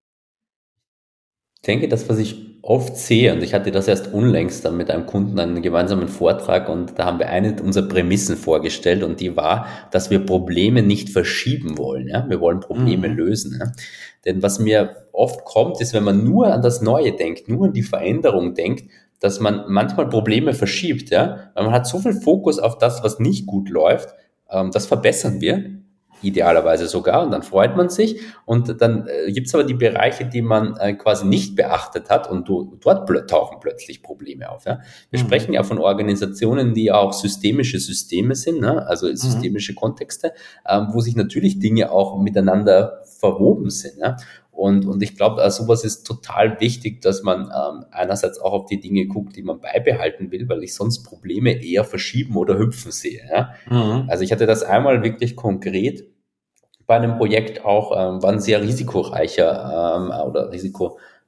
Ich denke, das, was ich oft sehe, und ich hatte das erst unlängst dann mit einem Kunden einen gemeinsamen Vortrag und da haben wir eine unserer Prämissen vorgestellt und die war, dass wir Probleme nicht verschieben wollen. Ja? Wir wollen Probleme Mhm. lösen. Ja? Denn was mir oft kommt, ist, wenn man nur an das Neue denkt, nur an die Veränderung denkt, dass man manchmal Probleme verschiebt. Ja? Weil man hat so viel Fokus auf das, was nicht gut läuft, ähm, das verbessern wir. Idealerweise sogar und dann freut man sich und dann äh, gibt es aber die Bereiche, die man äh, quasi nicht beachtet hat und du, dort plö- tauchen plötzlich Probleme auf. Ja? Wir Mhm. sprechen ja von Organisationen, die auch systemische Systeme sind, ne? Also systemische Kontexte, ähm, wo sich natürlich Dinge auch miteinander verwoben sind. Ja? Und, und ich glaube, also sowas ist total wichtig, dass man ähm, einerseits auch auf die Dinge guckt, die man beibehalten will, weil ich sonst Probleme eher verschieben oder hüpfen sehe. Ja? Mhm. Also ich hatte das einmal wirklich konkret bei einem Projekt auch, ähm, war ein sehr risikoreicher ähm, oder risiko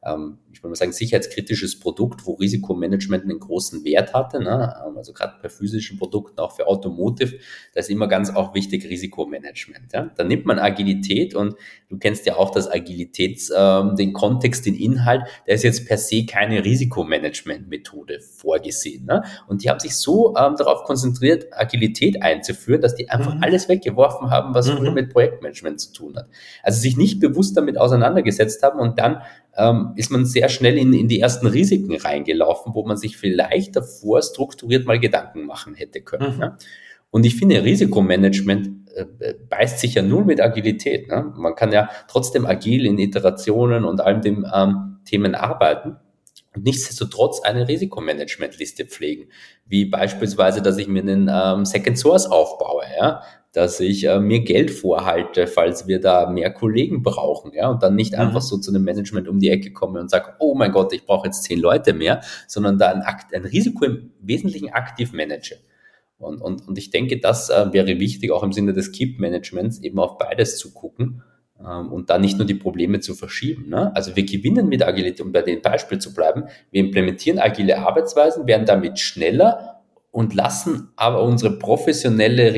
ähm, ich würde mal sagen, sicherheitskritisches Produkt, wo Risikomanagement einen großen Wert hatte, ne? Also gerade bei physischen Produkten, auch für Automotive, da ist immer ganz auch wichtig Risikomanagement. Ja? Da nimmt man Agilität und du kennst ja auch das Agilitäts, ähm, den Kontext, den Inhalt, da ist jetzt per se keine Risikomanagement-Methode vorgesehen. Ne? Und die haben sich so ähm, darauf konzentriert, Agilität einzuführen, dass die einfach Mhm. alles weggeworfen haben, was früher Mhm. mit Projektmanagement zu tun hat. Also sich nicht bewusst damit auseinandergesetzt haben und dann ähm, ist man sehr schnell in, in die ersten Risiken reingelaufen, wo man sich vielleicht davor strukturiert mal Gedanken machen hätte können. Mhm. Ja? Und ich finde, Risikomanagement äh, beißt sich ja null mit Agilität. Ne? Man kann ja trotzdem agil in Iterationen und all den ähm, Themen arbeiten und nichtsdestotrotz eine Risikomanagementliste pflegen, wie beispielsweise, dass ich mir einen ähm, Second Source aufbaue, ja, dass ich äh, mir Geld vorhalte, falls wir da mehr Kollegen brauchen, ja, und dann nicht einfach Mhm. so zu einem Management um die Ecke komme und sage, oh mein Gott, ich brauche jetzt zehn Leute mehr, sondern da ein, Akt, ein Risiko im Wesentlichen aktiv manage. Und, und, und ich denke, das äh, wäre wichtig, auch im Sinne des Keep-Managements, eben auf beides zu gucken ähm, und da nicht nur die Probleme zu verschieben. Ne? Also wir gewinnen mit Agilität, um bei dem Beispiel zu bleiben, wir implementieren agile Arbeitsweisen, werden damit schneller und lassen aber unsere professionelle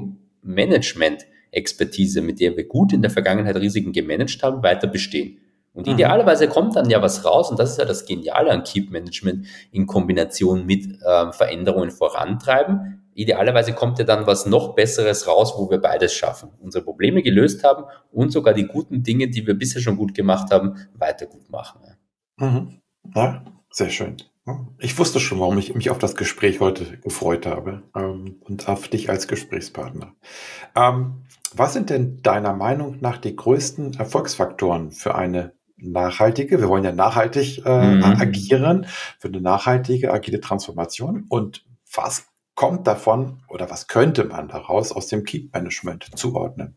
Risikomanagement-Expertise, mit der wir gut in der Vergangenheit Risiken gemanagt haben, weiter bestehen. Und Mhm. idealerweise kommt dann ja was raus, und das ist ja das Geniale an Keep Management in Kombination mit ähm, Veränderungen vorantreiben. Idealerweise kommt ja dann was noch Besseres raus, wo wir beides schaffen. Unsere Probleme gelöst haben und sogar die guten Dinge, die wir bisher schon gut gemacht haben, weiter gut machen. Mhm. Ja, sehr schön. Ich wusste schon, warum ich mich auf das Gespräch heute gefreut habe ähm, und auf dich als Gesprächspartner. Ähm, was sind denn deiner Meinung nach die größten Erfolgsfaktoren für eine nachhaltige, wir wollen ja nachhaltig äh, Mhm. agieren, für eine nachhaltige, agile Transformation? Und was kommt davon oder was könnte man daraus aus dem Keep-Management zuordnen?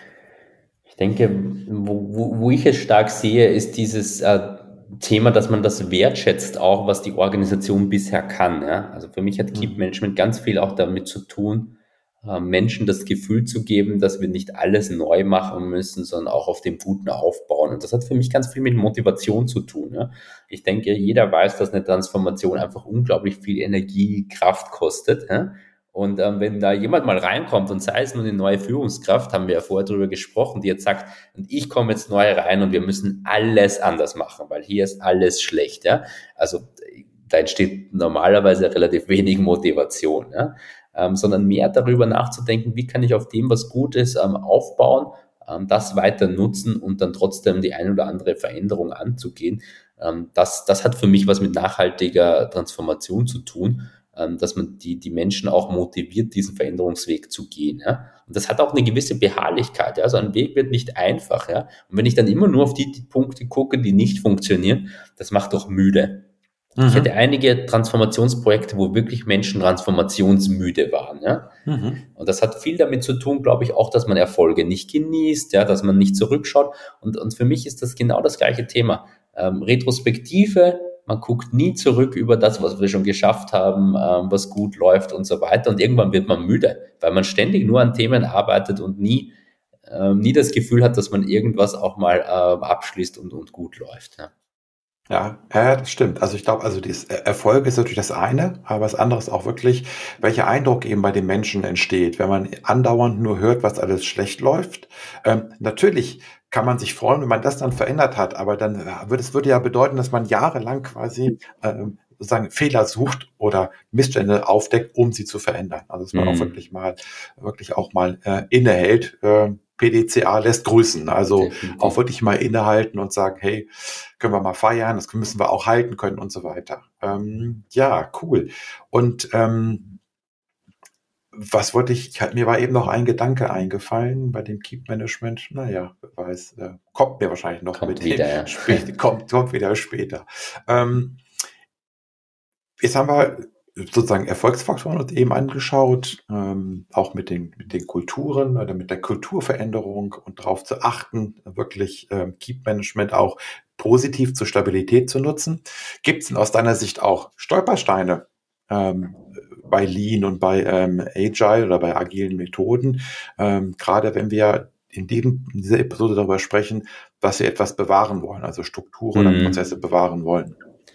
Ich denke, wo, wo, wo ich es stark sehe, ist dieses äh, Thema, dass man das wertschätzt, auch was die Organisation bisher kann. Ja? Also für mich hat Keep Mhm. Management ganz viel auch damit zu tun, äh, Menschen das Gefühl zu geben, dass wir nicht alles neu machen müssen, sondern auch auf dem Guten aufbauen. Und das hat für mich ganz viel mit Motivation zu tun. Ja? Ich denke, jeder weiß, dass eine Transformation einfach unglaublich viel Energie, Kraft kostet. Ja? Und ähm, wenn da jemand mal reinkommt und sei es nur eine neue Führungskraft, haben wir ja vorher darüber gesprochen, die jetzt sagt, und ich komme jetzt neu rein und wir müssen alles anders machen, weil hier ist alles schlecht. Ja? Also da entsteht normalerweise relativ wenig Motivation, ja? ähm, sondern mehr darüber nachzudenken, wie kann ich auf dem, was gut ist, ähm, aufbauen, ähm, das weiter nutzen und dann trotzdem die ein oder andere Veränderung anzugehen. Ähm, das, das hat für mich was mit nachhaltiger Transformation zu tun, ähm, dass man die, die Menschen auch motiviert, diesen Veränderungsweg zu gehen. Ja? Und das hat auch eine gewisse Beharrlichkeit. Ja? Also ein Weg wird nicht einfach. Ja? Und wenn ich dann immer nur auf die, die Punkte gucke, die nicht funktionieren, das macht doch müde. Ich hatte Mhm. einige Transformationsprojekte, wo wirklich Menschen transformationsmüde waren. Ja? Mhm. Und das hat viel damit zu tun, glaube ich, auch, dass man Erfolge nicht genießt, ja, dass man nicht zurückschaut. Und, und für mich ist das genau das gleiche Thema. Ähm, Retrospektive, man guckt nie zurück über das, was wir schon geschafft haben, ähm, was gut läuft und so weiter. Und irgendwann wird man müde, weil man ständig nur an Themen arbeitet und nie, ähm, nie das Gefühl hat, dass man irgendwas auch mal ähm, abschließt und, und gut läuft. Ja. Ja, ja, das stimmt. Also ich glaube, also das Er- Erfolg ist natürlich das eine, aber das andere ist auch wirklich, welcher Eindruck eben bei den Menschen entsteht, wenn man andauernd nur hört, was alles schlecht läuft. Ähm, natürlich kann man sich freuen, wenn man das dann verändert hat, aber dann äh, würde es würde ja bedeuten, dass man jahrelang quasi ähm, sozusagen Fehler sucht oder Missstände aufdeckt, um sie zu verändern. Also dass man auch Mhm. wirklich mal wirklich auch mal äh, innehält. Äh, P D C A lässt grüßen. Also auch Definitiv. wirklich mal innehalten und sagen, hey, können wir mal feiern, das müssen wir auch halten können und so weiter. Ähm, ja, cool. Und ähm, was wollte ich, ich, mir war eben noch ein Gedanke eingefallen bei dem Keep Management. Naja, wer weiß, äh, kommt mir wahrscheinlich noch Kommt mit dem wieder, ja. spät, kommt, kommt wieder später. Ähm, Jetzt haben wir sozusagen Erfolgsfaktoren uns eben angeschaut, ähm, auch mit den, mit den Kulturen oder mit der Kulturveränderung und darauf zu achten, wirklich ähm, Keep Management auch positiv zur Stabilität zu nutzen. Gibt es denn aus deiner Sicht auch Stolpersteine ähm, bei Lean und bei ähm, Agile oder bei agilen Methoden? Ähm, gerade wenn wir in, diesem, in dieser Episode darüber sprechen, dass wir etwas bewahren wollen, also Strukturen Mhm. und Prozesse bewahren wollen.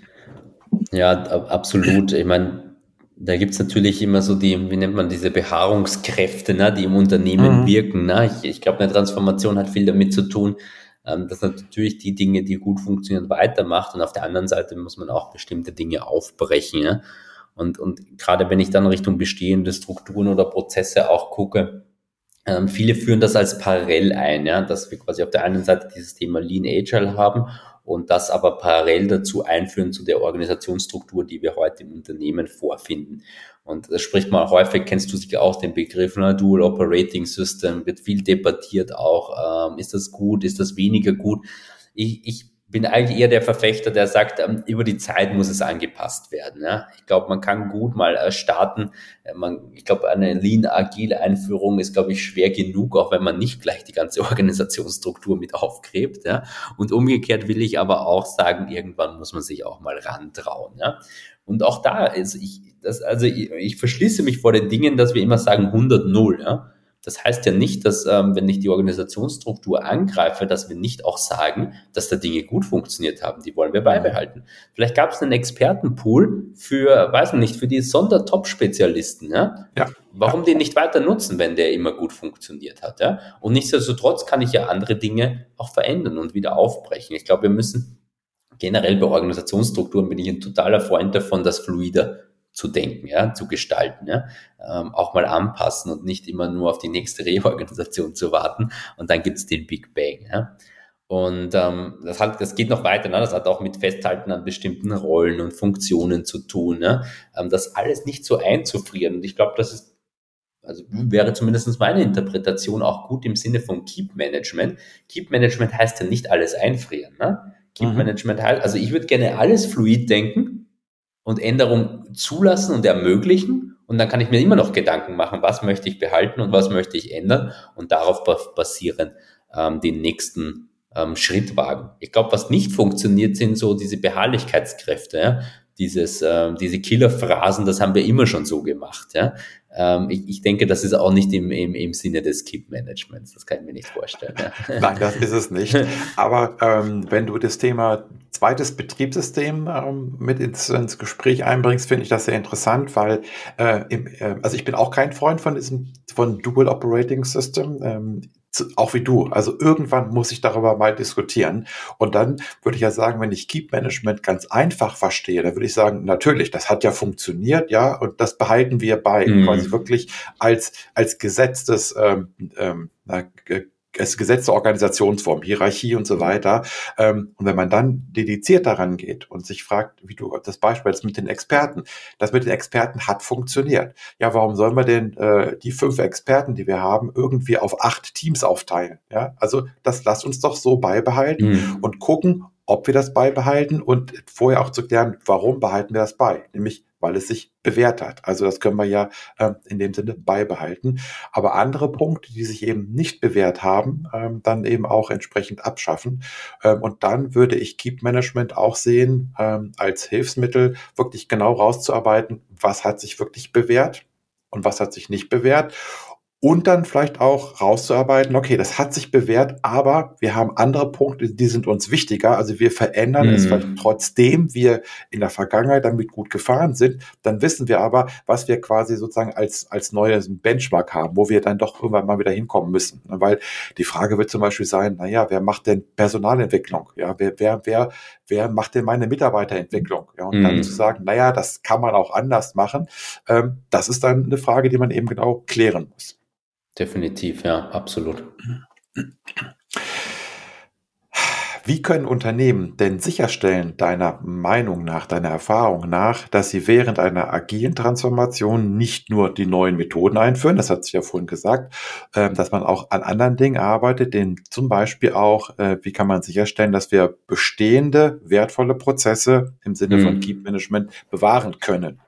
Ja, ab- absolut. Ich meine, da gibt's natürlich immer so die, wie nennt man diese Beharrungskräfte, ne, die im Unternehmen Mhm. wirken. Ne? Ich, ich glaube, eine Transformation hat viel damit zu tun, ähm, dass natürlich die Dinge, die gut funktionieren, weitermacht und auf der anderen Seite muss man auch bestimmte Dinge aufbrechen. Ja? Und, und gerade wenn ich dann Richtung bestehende Strukturen oder Prozesse auch gucke, ähm, viele führen das als parallel ein, ja, dass wir quasi auf der einen Seite dieses Thema Lean Agile haben und das aber parallel dazu einführen zu der Organisationsstruktur, die wir heute im Unternehmen vorfinden. Und das spricht man häufig, kennst du sicher auch den Begriff, ne? Dual Operating System, wird viel debattiert auch, ähm, ist das gut, ist das weniger gut? Ich, ich bin eigentlich eher der Verfechter, der sagt, ähm, über die Zeit muss es angepasst werden. Ja? Ich glaube, man kann gut mal äh, starten. Äh, man, ich glaube, eine Lean-Agile-Einführung ist, glaube ich, schwer genug, auch wenn man nicht gleich die ganze Organisationsstruktur mit aufgräbt. Ja? Und umgekehrt will ich aber auch sagen, irgendwann muss man sich auch mal rantrauen. Ja? Und auch da ist ich, das, also ich, ich verschließe mich vor den Dingen, dass wir immer sagen hundert null. Ja? Das heißt ja nicht, dass, ähm, wenn ich die Organisationsstruktur angreife, dass wir nicht auch sagen, dass da Dinge gut funktioniert haben. Die wollen wir beibehalten. Vielleicht gab es einen Expertenpool für, weiß nicht, für die Sonder-Top-Spezialisten. Ja? Ja. Warum Ja. den nicht weiter nutzen, wenn der immer gut funktioniert hat? Ja? Und nichtsdestotrotz kann ich ja andere Dinge auch verändern und wieder aufbrechen. Ich glaube, wir müssen generell bei Organisationsstrukturen, bin ich ein totaler Freund davon, das fluider zu denken, ja, zu gestalten, ja, ähm, auch mal anpassen und nicht immer nur auf die nächste Reorganisation zu warten und dann gibt's den Big Bang, ja. Und ähm, das, hat, das geht noch weiter, ne? Das hat auch mit Festhalten an bestimmten Rollen und Funktionen zu tun, ne? Ähm, das alles nicht so einzufrieren. Und ich glaube, das ist, also wäre zumindest meine Interpretation auch gut im Sinne von Keep Management. Keep Management heißt ja nicht alles einfrieren, ne? Keep Mhm. Management heißt, also ich würde gerne alles fluid denken und Änderungen zulassen und ermöglichen. Und dann kann ich mir immer noch Gedanken machen, was möchte ich behalten und was möchte ich ändern und darauf basierend ähm, den nächsten ähm, Schritt wagen. Ich glaube, was nicht funktioniert, sind so diese Beharrlichkeitskräfte, ja? Dieses, ähm, diese Killerphrasen, das haben wir immer schon so gemacht. Ja? Ähm, ich, ich denke, das ist auch nicht im, im, im Sinne des Keep-Managements. Das kann ich mir nicht vorstellen. Ja? Nein, das ist es nicht. Aber ähm, wenn du das Thema zweites Betriebssystem ähm, mit ins, ins Gespräch einbringst, finde ich das sehr interessant, weil äh, im, äh, also ich bin auch kein Freund von diesem von Dual Operating System. Ähm, auch wie du. Also irgendwann muss ich darüber mal diskutieren. Und dann würde ich ja sagen, wenn ich Keep Management ganz einfach verstehe, dann würde ich sagen, natürlich, das hat ja funktioniert, ja, und das behalten wir bei, Mhm. quasi wirklich als, als gesetztes, ähm, ähm, na, als gesetzte Organisationsform, Hierarchie und so weiter. Ähm, und wenn man dann dediziert daran geht und sich fragt, wie du das Beispiel jetzt mit den Experten, das mit den Experten hat funktioniert. Ja, warum sollen wir denn äh, die fünf Experten, die wir haben, irgendwie auf acht Teams aufteilen? Ja, also das lasst uns doch so beibehalten Mhm. und gucken, ob wir das beibehalten und vorher auch zu klären, warum behalten wir das bei? Nämlich, weil es sich bewährt hat. Also das können wir ja ähm, in dem Sinne beibehalten. Aber andere Punkte, die sich eben nicht bewährt haben, ähm, dann eben auch entsprechend abschaffen. Ähm, und dann würde ich Keep Management auch sehen ähm, als Hilfsmittel, wirklich genau rauszuarbeiten, was hat sich wirklich bewährt und was hat sich nicht bewährt. Und dann vielleicht auch rauszuarbeiten, okay, das hat sich bewährt, aber wir haben andere Punkte, die sind uns wichtiger. Also wir verändern Mhm. es vielleicht trotzdem wir in der Vergangenheit damit gut gefahren sind. Dann wissen wir aber, was wir quasi sozusagen als, als neues Benchmark haben, wo wir dann doch irgendwann mal wieder hinkommen müssen. Weil die Frage wird zum Beispiel sein, naja, wer macht denn Personalentwicklung? Ja, wer, wer, wer, wer macht denn meine Mitarbeiterentwicklung? Ja, und Mhm. dann zu sagen, naja, das kann man auch anders machen. Ähm, das ist dann eine Frage, die man eben genau klären muss. Definitiv, ja, absolut. Wie können Unternehmen denn sicherstellen, deiner Meinung nach, deiner Erfahrung nach, dass sie während einer agilen Transformation nicht nur die neuen Methoden einführen, das hat sich ja vorhin gesagt, äh, dass man auch an anderen Dingen arbeitet, denn zum Beispiel auch, äh, wie kann man sicherstellen, dass wir bestehende, wertvolle Prozesse im Sinne von Mhm. Keep Management bewahren können?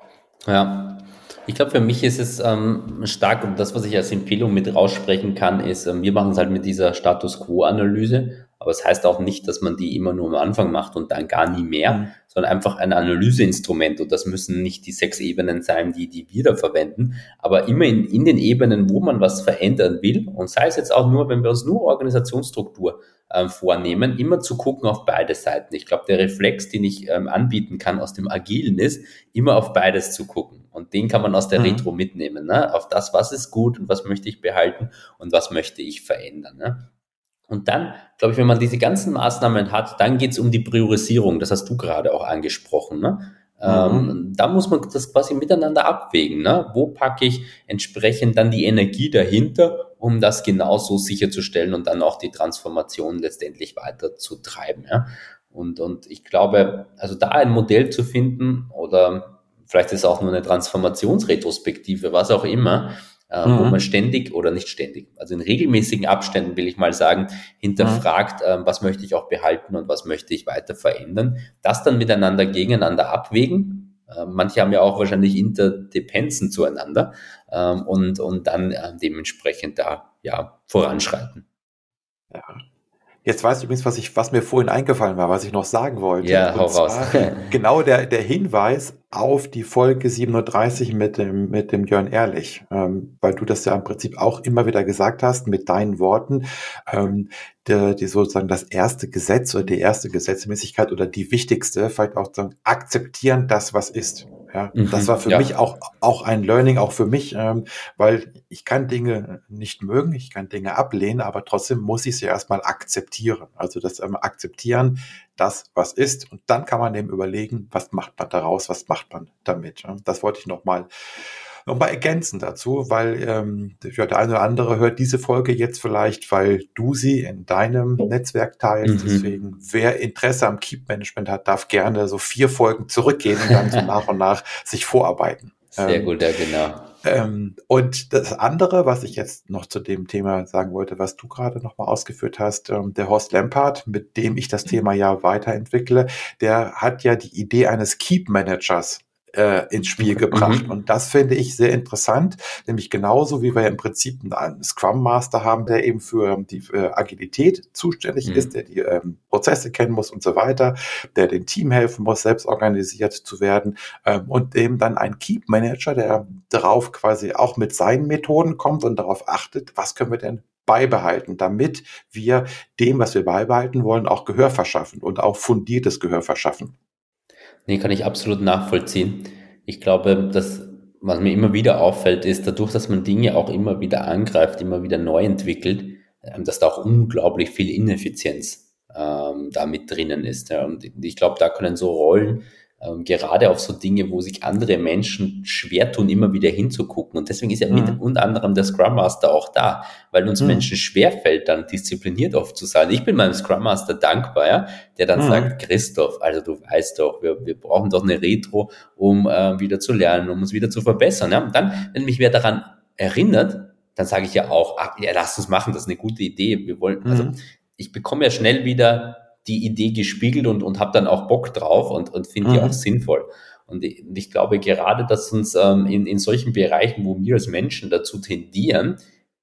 Ja, ich glaube, für mich ist es ähm, stark und das, was ich als Empfehlung mit raussprechen kann, ist, ähm, wir machen es halt mit dieser Status Quo-Analyse, aber es heißt auch nicht, dass man die immer nur am Anfang macht und dann gar nie mehr, Mhm. sondern einfach ein Analyseinstrument und das müssen nicht die sechs Ebenen sein, die, die wir da verwenden, aber immer in, in den Ebenen, wo man was verändern will und sei es jetzt auch nur, wenn wir uns nur Organisationsstruktur ähm, vornehmen, immer zu gucken auf beide Seiten. Ich glaube, der Reflex, den ich ähm, anbieten kann aus dem Agilen ist, immer auf beides zu gucken. Und den kann man aus der Retro Mhm. mitnehmen, ne? Auf das, was ist gut und was möchte ich behalten und was möchte ich verändern. Ne? Und dann, glaube ich, wenn man diese ganzen Maßnahmen hat, dann geht es um die Priorisierung. Das hast du gerade auch angesprochen. Ne? Mhm. Ähm, da muss man das quasi miteinander abwägen. Ne? Wo packe ich entsprechend dann die Energie dahinter, um das genauso sicherzustellen und dann auch die Transformation letztendlich weiter zu treiben. Ja? Und, und ich glaube, also da ein Modell zu finden oder vielleicht ist es auch nur eine Transformationsretrospektive, was auch immer, äh, wo man Mhm. ständig oder nicht ständig, also in regelmäßigen Abständen will ich mal sagen, Mhm. hinterfragt, äh, was möchte ich auch behalten und was möchte ich weiter verändern, das dann miteinander gegeneinander abwägen. Äh, manche haben ja auch wahrscheinlich Interdependenzen zueinander ähm, und, und dann äh, dementsprechend da ja voranschreiten. Ja. Jetzt weißt du übrigens, was ich, was mir vorhin eingefallen war, was ich noch sagen wollte. Ja, hau Und raus. zwar genau der, der Hinweis auf die Folge siebenunddreißig mit dem, mit dem Jörn Ehrlich, ähm, weil du das ja im Prinzip auch immer wieder gesagt hast mit deinen Worten, ähm, der, die sozusagen das erste Gesetz oder die erste Gesetzmäßigkeit oder die wichtigste, vielleicht auch sagen, akzeptieren das, was ist. Ja, das war Mhm, für mich ja. auch, auch ein Learning, auch für mich, ähm, weil ich kann Dinge nicht mögen, ich kann Dinge ablehnen, aber trotzdem muss ich sie erstmal akzeptieren. Also das ähm, Akzeptieren, das, was ist. Und dann kann man eben überlegen, was macht man daraus, was macht man damit. Ja. Das wollte ich nochmal noch mal ergänzen dazu, weil ähm, ja, der eine oder andere hört diese Folge jetzt vielleicht, weil du sie in deinem Netzwerk teilst. Mhm. Deswegen, wer Interesse am Keep-Management hat, darf gerne so vier Folgen zurückgehen und dann so nach und nach sich vorarbeiten. Sehr Ähm, gut, ja, genau. ähm, und das andere, was ich jetzt noch zu dem Thema sagen wollte, was du gerade noch mal ausgeführt hast, ähm, der Horst Lampard, mit dem ich das Thema ja weiterentwickle, der hat ja die Idee eines Keep Managers äh, ins Spiel gebracht. Mhm. Und das finde ich sehr interessant, nämlich genauso wie wir ja im Prinzip einen Scrum Master haben, der eben für die äh, Agilität zuständig ist, der Mhm. die ähm, Prozesse kennen muss und so weiter, der dem Team helfen muss, selbst organisiert zu werden, ähm, und eben dann ein Keep Manager, der darauf quasi auch mit seinen Methoden kommt und darauf achtet, was können wir denn beibehalten, damit wir dem, was wir beibehalten wollen, auch Gehör verschaffen und auch fundiertes Gehör verschaffen. Nee, kann ich absolut nachvollziehen. Ich glaube, dass, was mir immer wieder auffällt, ist, dadurch, dass man Dinge auch immer wieder angreift, immer wieder neu entwickelt, ähm, dass da auch unglaublich viel Ineffizienz ähm, da mit drinnen ist. Ja. Und ich glaube, da können so Rollen, ähm, gerade auf so Dinge, wo sich andere Menschen schwer tun, immer wieder hinzugucken. Und deswegen ist ja mit Mhm. unter anderem der Scrum Master auch da, weil uns Mhm. Menschen schwerfällt, dann diszipliniert oft zu sein. Ich bin meinem Scrum Master dankbar, ja, der dann sagt, Mhm. Christoph, also du weißt doch, wir, wir brauchen doch eine Retro, um äh, wieder zu lernen, um uns wieder zu verbessern. Ja? Und dann, wenn mich wer daran erinnert, dann sage ich ja auch, ach, ja, lass uns machen, das ist eine gute Idee. Wir wollen, also Mhm. ich bekomme ja schnell wieder die Idee gespiegelt und, und habe dann auch Bock drauf und, und finde die auch Mhm. sinnvoll. Und ich, und ich glaube gerade, dass uns ähm, in, in solchen Bereichen, wo wir als Menschen dazu tendieren,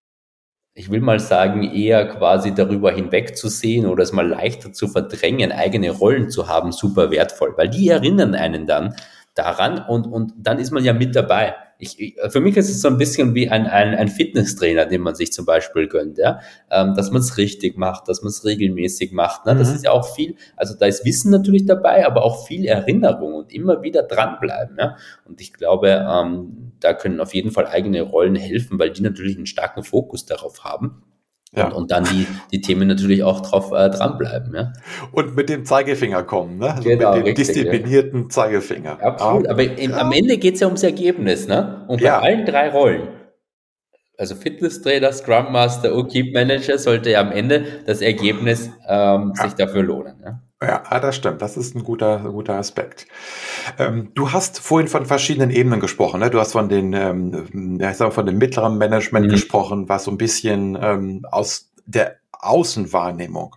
ich will mal sagen, eher quasi darüber hinwegzusehen oder es mal leichter zu verdrängen, eigene Rollen zu haben, super wertvoll, weil die erinnern einen dann daran und, und dann ist man ja mit dabei. Ich, ich, für mich ist es so ein bisschen wie ein, ein, ein Fitnesstrainer, den man sich zum Beispiel gönnt, ja? ähm, dass man es richtig macht, dass man es regelmäßig macht. Ne? Das ist ja Mhm. auch viel, also da ist Wissen natürlich dabei, aber auch viel Erinnerung und immer wieder dranbleiben. Ja? Und ich glaube, ähm, da können auf jeden Fall eigene Rollen helfen, weil die natürlich einen starken Fokus darauf haben und, Ja. und dann die, die Themen natürlich auch drauf äh, dranbleiben. Ja? Und mit dem Zeigefinger kommen, ne? Also mit Genau, dem richtig. Ja. disziplinierten Zeigefinger. Absolut. Aber Ähm, im, am ja. Ende geht es ja ums Ergebnis. Ne? Und bei Ja. allen drei Rollen, also Fitnesstrainer, Scrum Master und Keep Manager, sollte ja am Ende das Ergebnis ähm, sich Ja. dafür lohnen. Ja? Ja, ah, das stimmt. Das ist ein guter, ein guter Aspekt. Ähm, du hast vorhin von verschiedenen Ebenen gesprochen. Ne? Du hast von den, ähm, ja, ich sag mal, von dem mittleren Management Mhm. gesprochen, was so ein bisschen ähm, aus der Außenwahrnehmung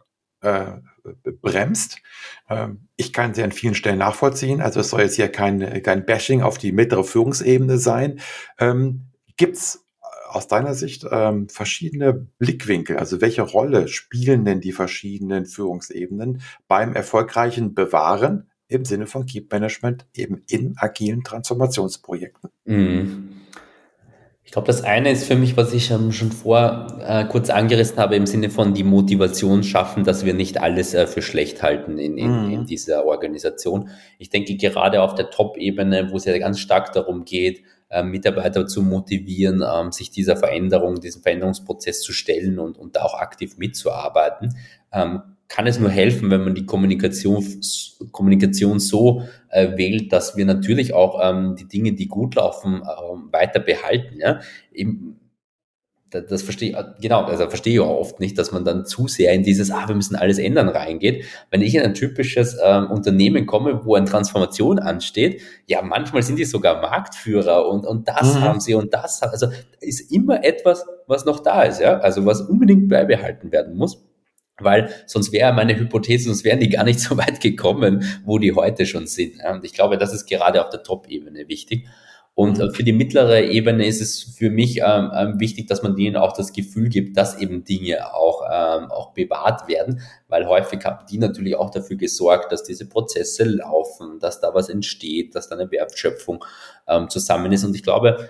äh, bremst. Ähm, ich kann sie an vielen Stellen nachvollziehen. Also es soll jetzt hier kein, kein Bashing auf die mittlere Führungsebene sein. Ähm, Gibt es aus deiner Sicht ähm, verschiedene Blickwinkel? Also welche Rolle spielen denn die verschiedenen Führungsebenen beim erfolgreichen Bewahren im Sinne von Keep Management eben in agilen Transformationsprojekten? Mhm. Ich glaube, das eine ist für mich, was ich ähm, schon vor äh, kurz angerissen habe, im Sinne von die Motivation schaffen, dass wir nicht alles äh, für schlecht halten in, in, in Mhm. dieser Organisation. Ich denke, gerade auf der Top-Ebene, wo es ja ganz stark darum geht, äh, Mitarbeiter zu motivieren, ähm, sich dieser Veränderung, diesem Veränderungsprozess zu stellen und, und da auch aktiv mitzuarbeiten, ähm, kann es nur helfen, wenn man die Kommunikation, Kommunikation so äh, wählt, dass wir natürlich auch ähm, die Dinge, die gut laufen, ähm, weiter behalten. Ja? Eben, das, das verstehe genau, also verstehe ich auch oft nicht, dass man dann zu sehr in dieses, ah, wir müssen alles ändern reingeht. Wenn ich in ein typisches ähm, Unternehmen komme, wo eine Transformation ansteht, ja, manchmal sind die sogar Marktführer und, und das haben Mhm. sie und das, also ist immer etwas, was noch da ist, ja, also was unbedingt beibehalten werden muss. Weil sonst wäre meine Hypothese, sonst wären die gar nicht so weit gekommen, wo die heute schon sind. Ja. Und ich glaube, das ist gerade auf der Top-Ebene wichtig. Und äh, Mhm. für die mittlere Ebene ist es für mich ähm, ähm, wichtig, dass man denen auch das Gefühl gibt, dass eben Dinge auch, ähm, auch bewahrt werden, weil häufig haben die natürlich auch dafür gesorgt, dass diese Prozesse laufen, dass da was entsteht, dass da eine Wertschöpfung ähm, zusammen ist. Und ich glaube,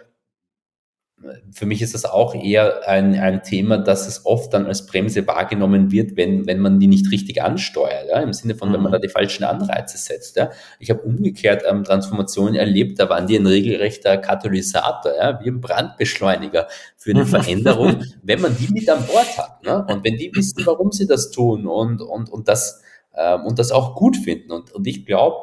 für mich ist das auch eher ein, ein Thema, dass es oft dann als Bremse wahrgenommen wird, wenn, wenn man die nicht richtig ansteuert, ja? Im Sinne von, wenn man da Mhm. die falschen Anreize setzt. Ja? Ich habe umgekehrt ähm, Transformationen erlebt, da waren die ein regelrechter Katalysator, ja? Wie ein Brandbeschleuniger für eine Veränderung, Mhm. wenn man die mit an Bord hat. Ne? Und wenn die wissen, warum sie das tun und, und, und, das, ähm, und das auch gut finden. Und, und ich glaube,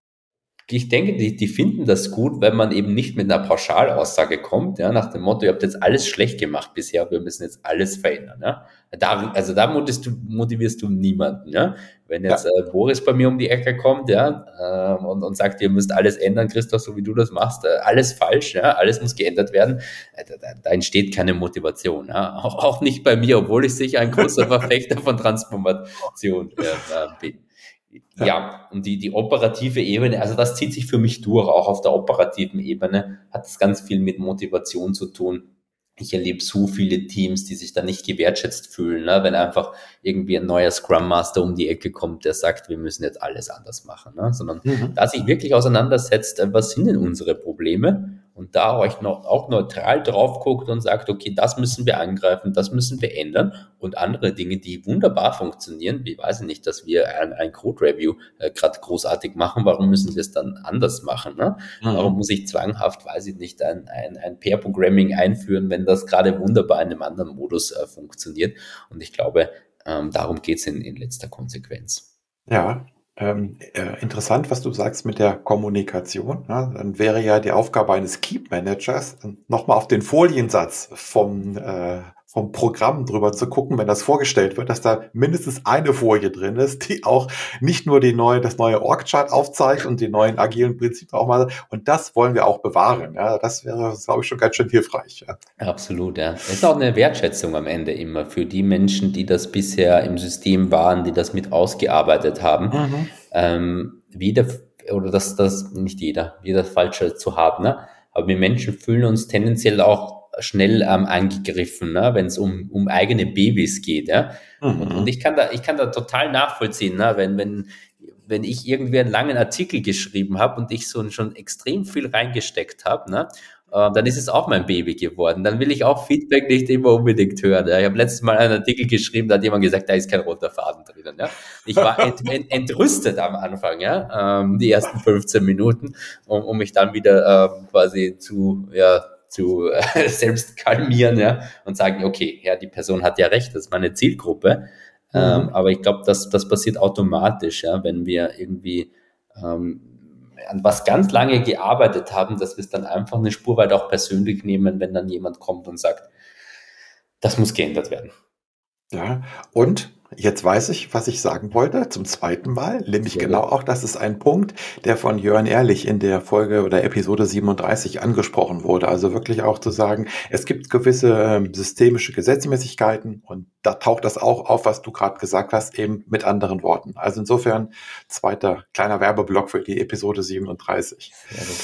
ich denke, die, die finden das gut, wenn man eben nicht mit einer Pauschalaussage kommt, ja, nach dem Motto, ihr habt jetzt alles schlecht gemacht bisher, wir müssen jetzt alles verändern. Ja. Da, also da motivierst du, motivierst du niemanden. Ja. Wenn jetzt Ja. äh, Boris bei mir um die Ecke kommt, ja, äh, und, und sagt, ihr müsst alles ändern, Christoph, so wie du das machst, äh, alles falsch, ja, alles muss geändert werden, äh, da, da, da entsteht keine Motivation. Ja. Auch, auch nicht bei mir, obwohl ich sicher ein großer Verfechter von Transformation äh, äh, bin. Ja. Ja, und die, die operative Ebene, also das zieht sich für mich durch, auch auf der operativen Ebene, hat es ganz viel mit Motivation zu tun. Ich erlebe so viele Teams, die sich da nicht gewertschätzt fühlen, ne? Wenn einfach irgendwie ein neuer Scrum Master um die Ecke kommt, der sagt, wir müssen jetzt alles anders machen, ne? Sondern Mhm. da sich wirklich auseinandersetzt, äh, was sind denn unsere Probleme? Und da euch noch, auch neutral drauf guckt und sagt, okay, das müssen wir angreifen, das müssen wir ändern und andere Dinge, die wunderbar funktionieren, wie weiß ich nicht, dass wir ein, ein Code-Review äh, gerade großartig machen, warum müssen wir es dann anders machen? Ne? Warum Mhm. muss ich zwanghaft, weiß ich nicht, ein, ein, ein Pair-Programming einführen, wenn das gerade wunderbar in einem anderen Modus äh, funktioniert? Und ich glaube, ähm, darum geht es in, in letzter Konsequenz. Ja, ähm, äh, interessant, was du sagst mit der Kommunikation. Ja, dann wäre ja die Aufgabe eines Keep Managers, nochmal auf den Foliensatz vom, äh, vom Programm drüber zu gucken, wenn das vorgestellt wird, dass da mindestens eine Folie drin ist, die auch nicht nur die neue, das neue Org-Chart aufzeigt und die neuen agilen Prinzipien auch mal, und das wollen wir auch bewahren. Ja, das wäre, glaube ich, schon ganz schön hilfreich. Ja. Absolut, ja. Es ist auch eine Wertschätzung am Ende immer für die Menschen, die das bisher im System waren, die das mit ausgearbeitet haben. Mhm. Ähm, jeder, oder das, das, nicht jeder, jeder falsche zu haben, ne? Aber wir Menschen fühlen uns tendenziell auch schnell ähm, angegriffen, ne? Wenn es um, um eigene Babys geht, ja. Und, und Mhm. ich kann da, ich kann da total nachvollziehen, ne? Wenn, wenn, wenn ich irgendwie einen langen Artikel geschrieben habe und ich so schon extrem viel reingesteckt habe, ne? äh, dann ist es auch mein Baby geworden. Dann will ich auch Feedback nicht immer unbedingt hören. Ja. Ich habe letztes Mal einen Artikel geschrieben, da hat jemand gesagt, da ist kein roter Faden drinnen. Ja. Ich war ent, ent, entrüstet am Anfang, ja, ähm, die ersten fünfzehn Minuten, um, um mich dann wieder ähm, quasi zu, ja, zu äh, selbst kalmieren, ja, und sagen, okay, ja, die Person hat ja recht, das ist meine Zielgruppe. Ähm, Mhm. aber ich glaube, das, das passiert automatisch, ja, wenn wir irgendwie ähm, an was ganz lange gearbeitet haben, dass wir es dann einfach eine Spur weit auch persönlich nehmen, wenn dann jemand kommt und sagt, das muss geändert werden. Ja, und Jetzt weiß ich, was ich sagen wollte, zum zweiten Mal, nämlich Sehr genau gut. auch, das ist ein Punkt, der von Jörn Ehrlich in der Folge oder Episode siebenunddreißig angesprochen wurde. Also wirklich auch zu sagen, es gibt gewisse ähm, systemische Gesetzmäßigkeiten und da taucht das auch auf, was du gerade gesagt hast, eben mit anderen Worten. Also insofern zweiter kleiner Werbeblock für die Episode siebenunddreißig. Sehr gut.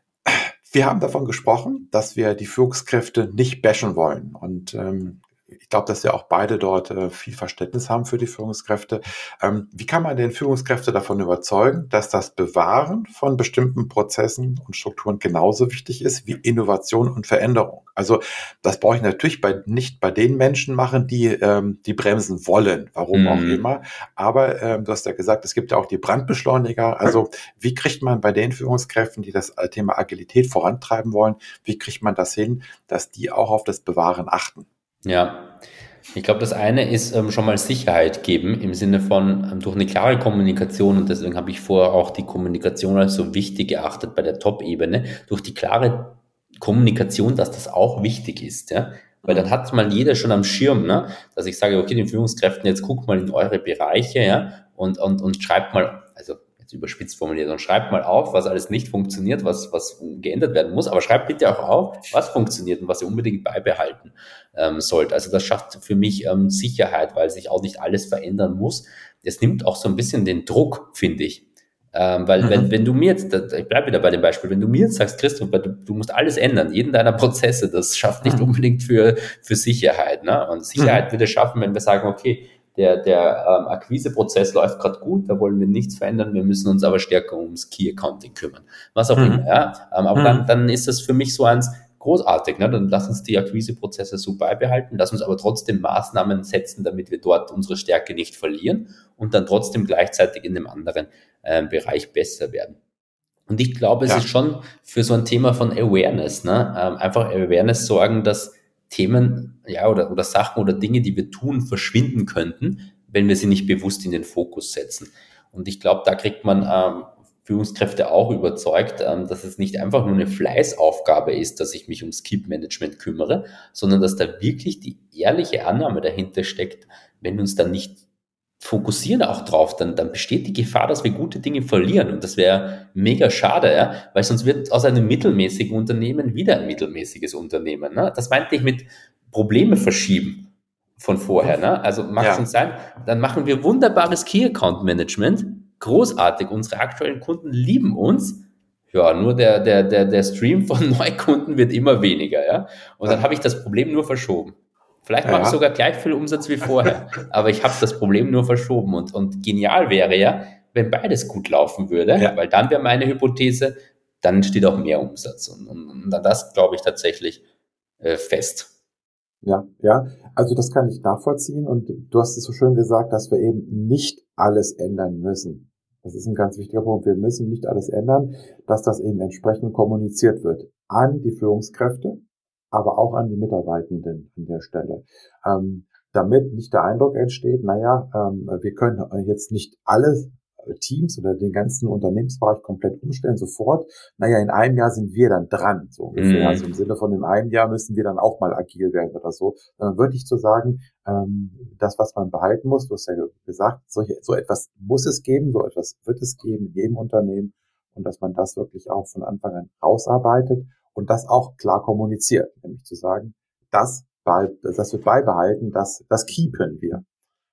Wir haben davon gesprochen, dass wir die Führungskräfte nicht bashen wollen. Und ähm, ich glaube, dass wir auch beide dort äh, viel Verständnis haben für die Führungskräfte. Ähm, wie kann man denn Führungskräfte davon überzeugen, dass das Bewahren von bestimmten Prozessen und Strukturen genauso wichtig ist wie Innovation und Veränderung? Also das brauche ich natürlich bei, nicht bei den Menschen machen, die ähm, die bremsen wollen, warum auch Mm, immer. Aber ähm, du hast ja gesagt, es gibt ja auch die Brandbeschleuniger. Also wie kriegt man bei den Führungskräften, die das Thema Agilität vorantreiben wollen, wie kriegt man das hin, dass die auch auf das Bewahren achten? ja, ich glaube, das eine ist ähm, schon mal Sicherheit geben im Sinne von ähm, durch eine klare Kommunikation, und deswegen habe ich vorher auch die Kommunikation als so wichtig geachtet bei der Top-Ebene, durch die klare Kommunikation, dass das auch wichtig ist, ja. Weil dann Mhm. hat mal jeder schon am Schirm, ne, dass ich sage, okay, den Führungskräften, jetzt guckt mal in eure Bereiche, ja, und, und, und schreibt mal, also jetzt überspitzt formuliert, und schreibt mal auf, was alles nicht funktioniert, was, was geändert werden muss, aber schreibt bitte auch auf, was funktioniert und was ihr unbedingt beibehalten ähm, sollt. Also das schafft für mich ähm, Sicherheit, weil sich auch nicht alles verändern muss. Das nimmt auch so ein bisschen den Druck, finde ich. Ähm, weil wenn, Mhm. wenn du mir jetzt, ich bleibe wieder bei dem Beispiel, wenn du mir jetzt sagst, Christoph, du, du musst alles ändern, jeden deiner Prozesse, das schafft nicht Mhm. unbedingt für, für Sicherheit. Ne? Und Sicherheit Mhm. wird es schaffen, wenn wir sagen, okay, der, der ähm, Akquiseprozess läuft gerade gut, da wollen wir nichts verändern, wir müssen uns aber stärker ums Key Accounting kümmern. Was auch immer. Mhm. Ja? Ähm, aber dann, Mhm. dann ist das für mich so eins, großartig, ne? Dann lass uns die Akquiseprozesse so beibehalten, lass uns aber trotzdem Maßnahmen setzen, damit wir dort unsere Stärke nicht verlieren und dann trotzdem gleichzeitig in dem anderen äh, Bereich besser werden. Und ich glaube, es ist Ja. schon für so ein Thema von Awareness, ne? Ähm, einfach Awareness sorgen, dass Themen, ja, oder, oder Sachen oder Dinge, die wir tun, verschwinden könnten, wenn wir sie nicht bewusst in den Fokus setzen. Und ich glaube, da kriegt man ähm, Führungskräfte auch überzeugt, ähm, dass es nicht einfach nur eine Fleißaufgabe ist, dass ich mich ums Keep-Management kümmere, sondern dass da wirklich die ehrliche Annahme dahinter steckt, wenn wir uns dann nicht fokussieren auch drauf, dann, dann besteht die Gefahr, dass wir gute Dinge verlieren. Und das wäre mega schade, ja, weil sonst wird aus einem mittelmäßigen Unternehmen wieder ein mittelmäßiges Unternehmen. Ne? Das meinte ich mit Probleme verschieben von vorher. Mhm. Ne? Also mag schon Ja. sein, dann machen wir wunderbares Key Account Management, großartig. Unsere aktuellen Kunden lieben uns. Ja, nur der, der, der, der Stream von Neukunden wird immer weniger, ja. Und dann habe ich das Problem nur verschoben. Vielleicht Ja. mache ich Ja. sogar gleich viel Umsatz wie vorher, aber ich habe das Problem nur verschoben. Und, und genial wäre ja, wenn beides gut laufen würde, Ja. weil dann wäre meine Hypothese, dann entsteht auch mehr Umsatz. Und, und, und das glaube ich tatsächlich äh, fest. Ja, ja, also das kann ich nachvollziehen und du hast es so schön gesagt, dass wir eben nicht alles ändern müssen. Das ist ein ganz wichtiger Punkt. Wir müssen nicht alles ändern, dass das eben entsprechend kommuniziert wird an die Führungskräfte, aber auch an die Mitarbeitenden an der Stelle. Ähm, damit nicht der Eindruck entsteht, naja, ähm, wir können jetzt nicht alle Teams oder den ganzen Unternehmensbereich komplett umstellen sofort. Naja, in einem Jahr sind wir dann dran, so ungefähr. Also im Mm, Sinne von in einem Jahr müssen wir dann auch mal agil werden oder so. Sondern wirklich zu sagen, ähm, das, was man behalten muss, du hast ja gesagt, solche, so etwas muss es geben, so etwas wird es geben in jedem Unternehmen und dass man das wirklich auch von Anfang an ausarbeitet und das auch klar kommuniziert, nämlich zu sagen, das, das wird beibehalten, das, das keepen wir.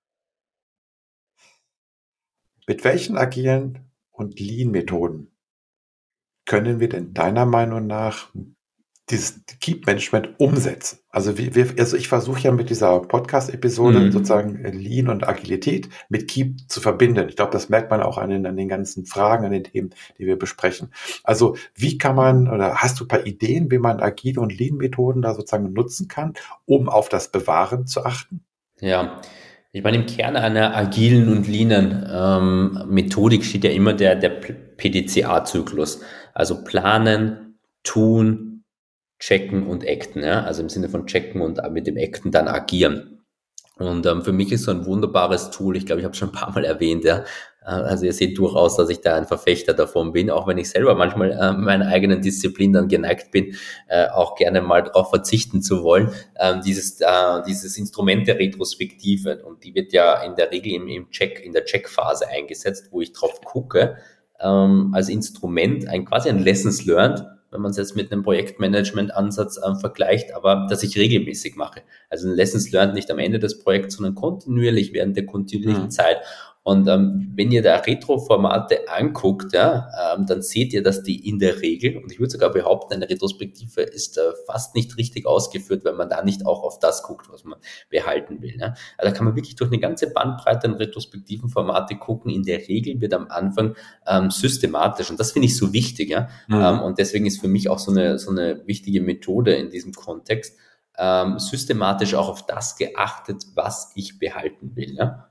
Mit welchen agilen und Lean-Methoden können wir denn deiner Meinung nach dieses Keep-Management umsetzen? Also, wir, wir, also ich versuche ja mit dieser Podcast-Episode mm. sozusagen Lean und Agilität mit Keep zu verbinden. Ich glaube, das merkt man auch an den, an den ganzen Fragen, an den Themen, die wir besprechen. Also wie kann man, oder hast du ein paar Ideen, wie man agile und Lean-Methoden da sozusagen nutzen kann, um auf das Bewahren zu achten? Ja, ich meine, im Kern einer agilen und leanen ähm, Methodik steht ja immer der, der P D C A-Zyklus. Also planen, tun, checken und acten. Ja? Also im Sinne von checken und mit dem Acten dann agieren. Und ähm, für mich ist so ein wunderbares Tool, ich glaube, ich habe es schon ein paar Mal erwähnt, ja, Also ihr seht durchaus, dass ich da ein Verfechter davon bin, auch wenn ich selber manchmal äh, meiner eigenen Disziplin dann geneigt bin, äh, auch gerne mal darauf verzichten zu wollen. Ähm, dieses, äh, dieses Instrument der Retrospektive, und die wird ja in der Regel im, im Check, in der Checkphase eingesetzt, wo ich drauf gucke, ähm, als Instrument, ein quasi ein Lessons Learned, wenn man es jetzt mit einem Projektmanagement-Ansatz äh, vergleicht, aber das ich regelmäßig mache. Also ein Lessons Learned nicht am Ende des Projekts, sondern kontinuierlich während der kontinuierlichen mhm. Zeit. Und ähm, wenn ihr da Retro-Formate anguckt, ja, ähm, dann seht ihr, dass die in der Regel, und ich würde sogar behaupten, eine Retrospektive ist äh, fast nicht richtig ausgeführt, wenn man da nicht auch auf das guckt, was man behalten will. Ja. Also da kann man wirklich durch eine ganze Bandbreite an retrospektiven Formate gucken. In der Regel wird am Anfang ähm, systematisch, und das finde ich so wichtig, ja. Mhm. Ähm, und deswegen ist für mich auch so eine, so eine wichtige Methode in diesem Kontext, ähm, systematisch auch auf das geachtet, was ich behalten will, ja.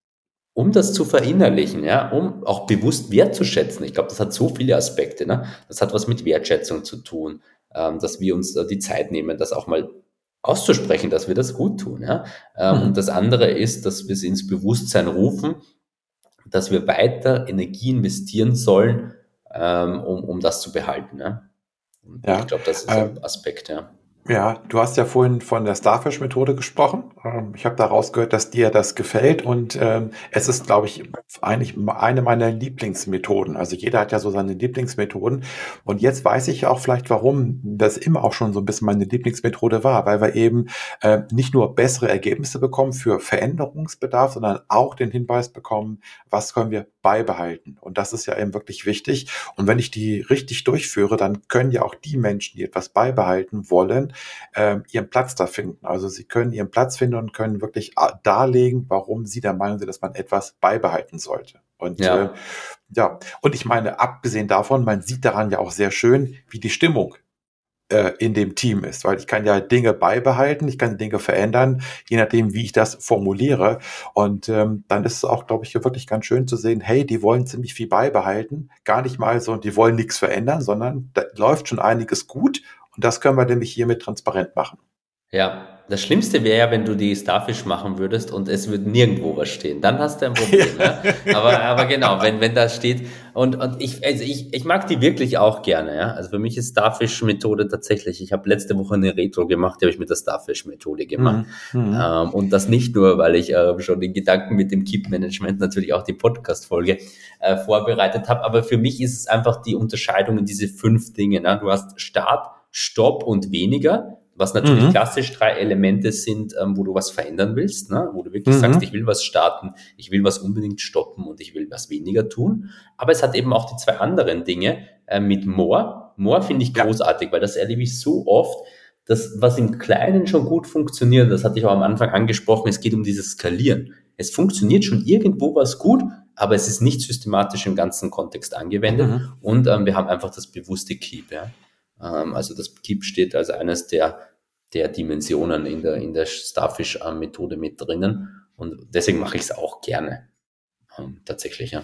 Um das zu verinnerlichen, ja, um auch bewusst wertzuschätzen. Ich glaube, das hat so viele Aspekte. Ne? Das hat was mit Wertschätzung zu tun, ähm, dass wir uns äh, die Zeit nehmen, das auch mal auszusprechen, dass wir das gut tun. Ja? Ähm, mhm. Und das andere ist, dass wir es ins Bewusstsein rufen, dass wir weiter Energie investieren sollen, ähm, um, um das zu behalten. Ja? Und ja, ich glaube, das ist ähm, ein Aspekt, ja. Ja, du hast ja vorhin von der Starfish-Methode gesprochen. Ich habe da rausgehört, dass dir das gefällt, und ähm, es ist, glaube ich, eigentlich eine meiner Lieblingsmethoden. Also jeder hat ja so seine Lieblingsmethoden, und jetzt weiß ich auch vielleicht, warum das immer auch schon so ein bisschen meine Lieblingsmethode war, weil wir eben äh, nicht nur bessere Ergebnisse bekommen für Veränderungsbedarf, sondern auch den Hinweis bekommen, was können wir beibehalten. Und das ist ja eben wirklich wichtig. Und wenn ich die richtig durchführe, dann können ja auch die Menschen, die etwas beibehalten wollen, äh, ihren Platz da finden. Also sie können ihren Platz finden und können wirklich darlegen, warum sie der Meinung sind, dass man etwas beibehalten sollte. Und ja, äh, ja. Und ich meine, abgesehen davon, man sieht daran ja auch sehr schön, wie die Stimmung äh, in dem Team ist, weil ich kann ja Dinge beibehalten, ich kann Dinge verändern, je nachdem, wie ich das formuliere. Und ähm, dann ist es auch, glaube ich, wirklich ganz schön zu sehen, hey, die wollen ziemlich viel beibehalten, gar nicht mal so, die wollen nichts verändern, sondern da läuft schon einiges gut. Und das können wir nämlich hiermit transparent machen. Ja, das Schlimmste wäre ja, wenn du die Starfish machen würdest und es würde nirgendwo was stehen. Dann hast du ein Problem. Ja. Ja? Aber, aber genau, wenn, wenn das steht. Und, und ich, also ich, ich mag die wirklich auch gerne. Ja. Also für mich ist Starfish-Methode tatsächlich, ich habe letzte Woche eine Retro gemacht, die habe ich mit der Starfish-Methode gemacht. Mhm. Ähm, und das nicht nur, weil ich äh, schon den Gedanken mit dem Keep-Management natürlich auch die Podcast-Folge äh, vorbereitet habe. Aber für mich ist es einfach die Unterscheidung in diese fünf Dinge. Ne? Du hast Start, Stopp und weniger, was natürlich mhm. klassisch drei Elemente sind, ähm, wo du was verändern willst, ne? Wo du wirklich mhm. sagst, ich will was starten, ich will was unbedingt stoppen und ich will was weniger tun. Aber es hat eben auch die zwei anderen Dinge äh, mit More. More finde ich großartig, ja. Weil das erlebe ich so oft, dass was im Kleinen schon gut funktioniert, das hatte ich auch am Anfang angesprochen, es geht um dieses Skalieren. Es funktioniert schon irgendwo was gut, aber es ist nicht systematisch im ganzen Kontext angewendet mhm. und ähm, wir haben einfach das bewusste Keep, ja. Also das Keep steht als eines der, der Dimensionen in der, in der Starfish-Methode mit drinnen. Und deswegen mache ich es auch gerne. Ähm, tatsächlich, ja.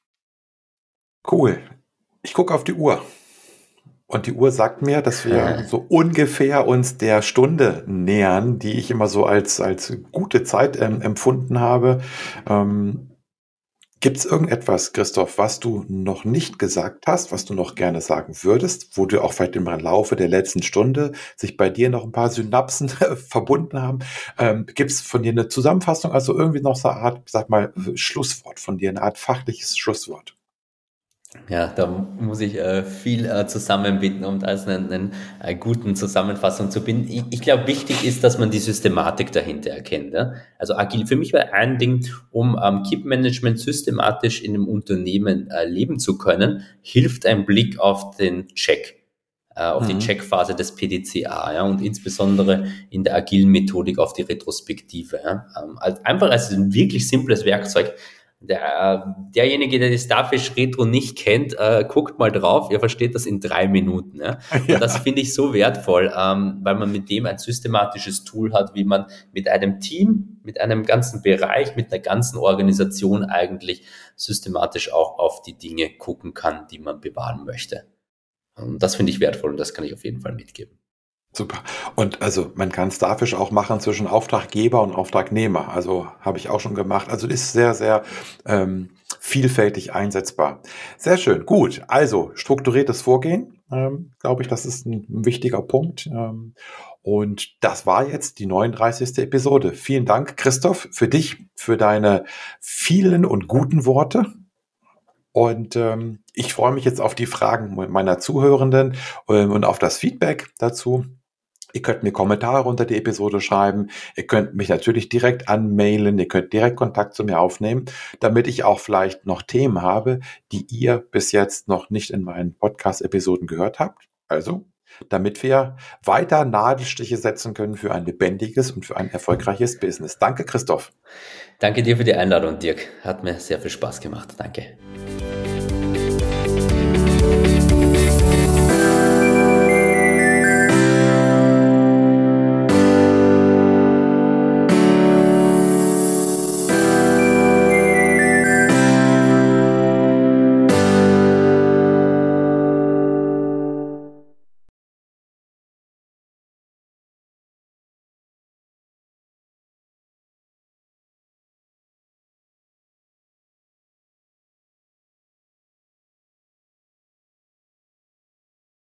Cool. Ich gucke auf die Uhr. Und die Uhr sagt mir, dass wir so ungefähr uns der Stunde nähern, die ich immer so als, als gute Zeit ähm, empfunden habe. Ähm, Gibt es irgendetwas, Christoph, was du noch nicht gesagt hast, was du noch gerne sagen würdest, wo du auch vielleicht im Laufe der letzten Stunde sich bei dir noch ein paar Synapsen verbunden haben? Ähm, Gibt es von dir eine Zusammenfassung, also irgendwie noch so eine Art, sag mal, Schlusswort von dir, eine Art fachliches Schlusswort? Ja, da muss ich äh, viel äh, zusammenbinden, um da eine, eine, eine gute Zusammenfassung zu binden. Ich, ich glaube, wichtig ist, dass man die Systematik dahinter erkennt. Ja? Also agil, für mich war ein Ding, um ähm, Keep-Management systematisch in einem Unternehmen äh, leben zu können, hilft ein Blick auf den Check, äh, auf mhm. die Checkphase des P D C A, ja? Und insbesondere in der agilen Methodik auf die Retrospektive. Ja? Ähm, als, einfach als ein wirklich simples Werkzeug. Der, derjenige, der die Starfish Retro nicht kennt, äh, guckt mal drauf, ihr versteht das in drei Minuten. Ja? Ja. Und das finde ich so wertvoll, ähm, weil man mit dem ein systematisches Tool hat, wie man mit einem Team, mit einem ganzen Bereich, mit einer ganzen Organisation eigentlich systematisch auch auf die Dinge gucken kann, die man bewahren möchte. Und das finde ich wertvoll und das kann ich auf jeden Fall mitgeben. Super. Und also man kann Starfish auch machen zwischen Auftraggeber und Auftragnehmer. Also habe ich auch schon gemacht. Also ist sehr, sehr ähm, vielfältig einsetzbar. Sehr schön, gut. Also strukturiertes Vorgehen, ähm, glaube ich, das ist ein, ein wichtiger Punkt. Ähm, und das war jetzt die neununddreißigste Episode. Vielen Dank, Christoph, für dich, für deine vielen und guten Worte. Und ähm, ich freue mich jetzt auf die Fragen meiner Zuhörenden ähm, und auf das Feedback dazu. Ihr könnt mir Kommentare unter die Episode schreiben. Ihr könnt mich natürlich direkt anmailen. Ihr könnt direkt Kontakt zu mir aufnehmen, damit ich auch vielleicht noch Themen habe, die ihr bis jetzt noch nicht in meinen Podcast-Episoden gehört habt. Also, damit wir weiter Nadelstiche setzen können für ein lebendiges und für ein erfolgreiches Business. Danke, Christoph. Danke dir für die Einladung, Dirk. Hat mir sehr viel Spaß gemacht. Danke.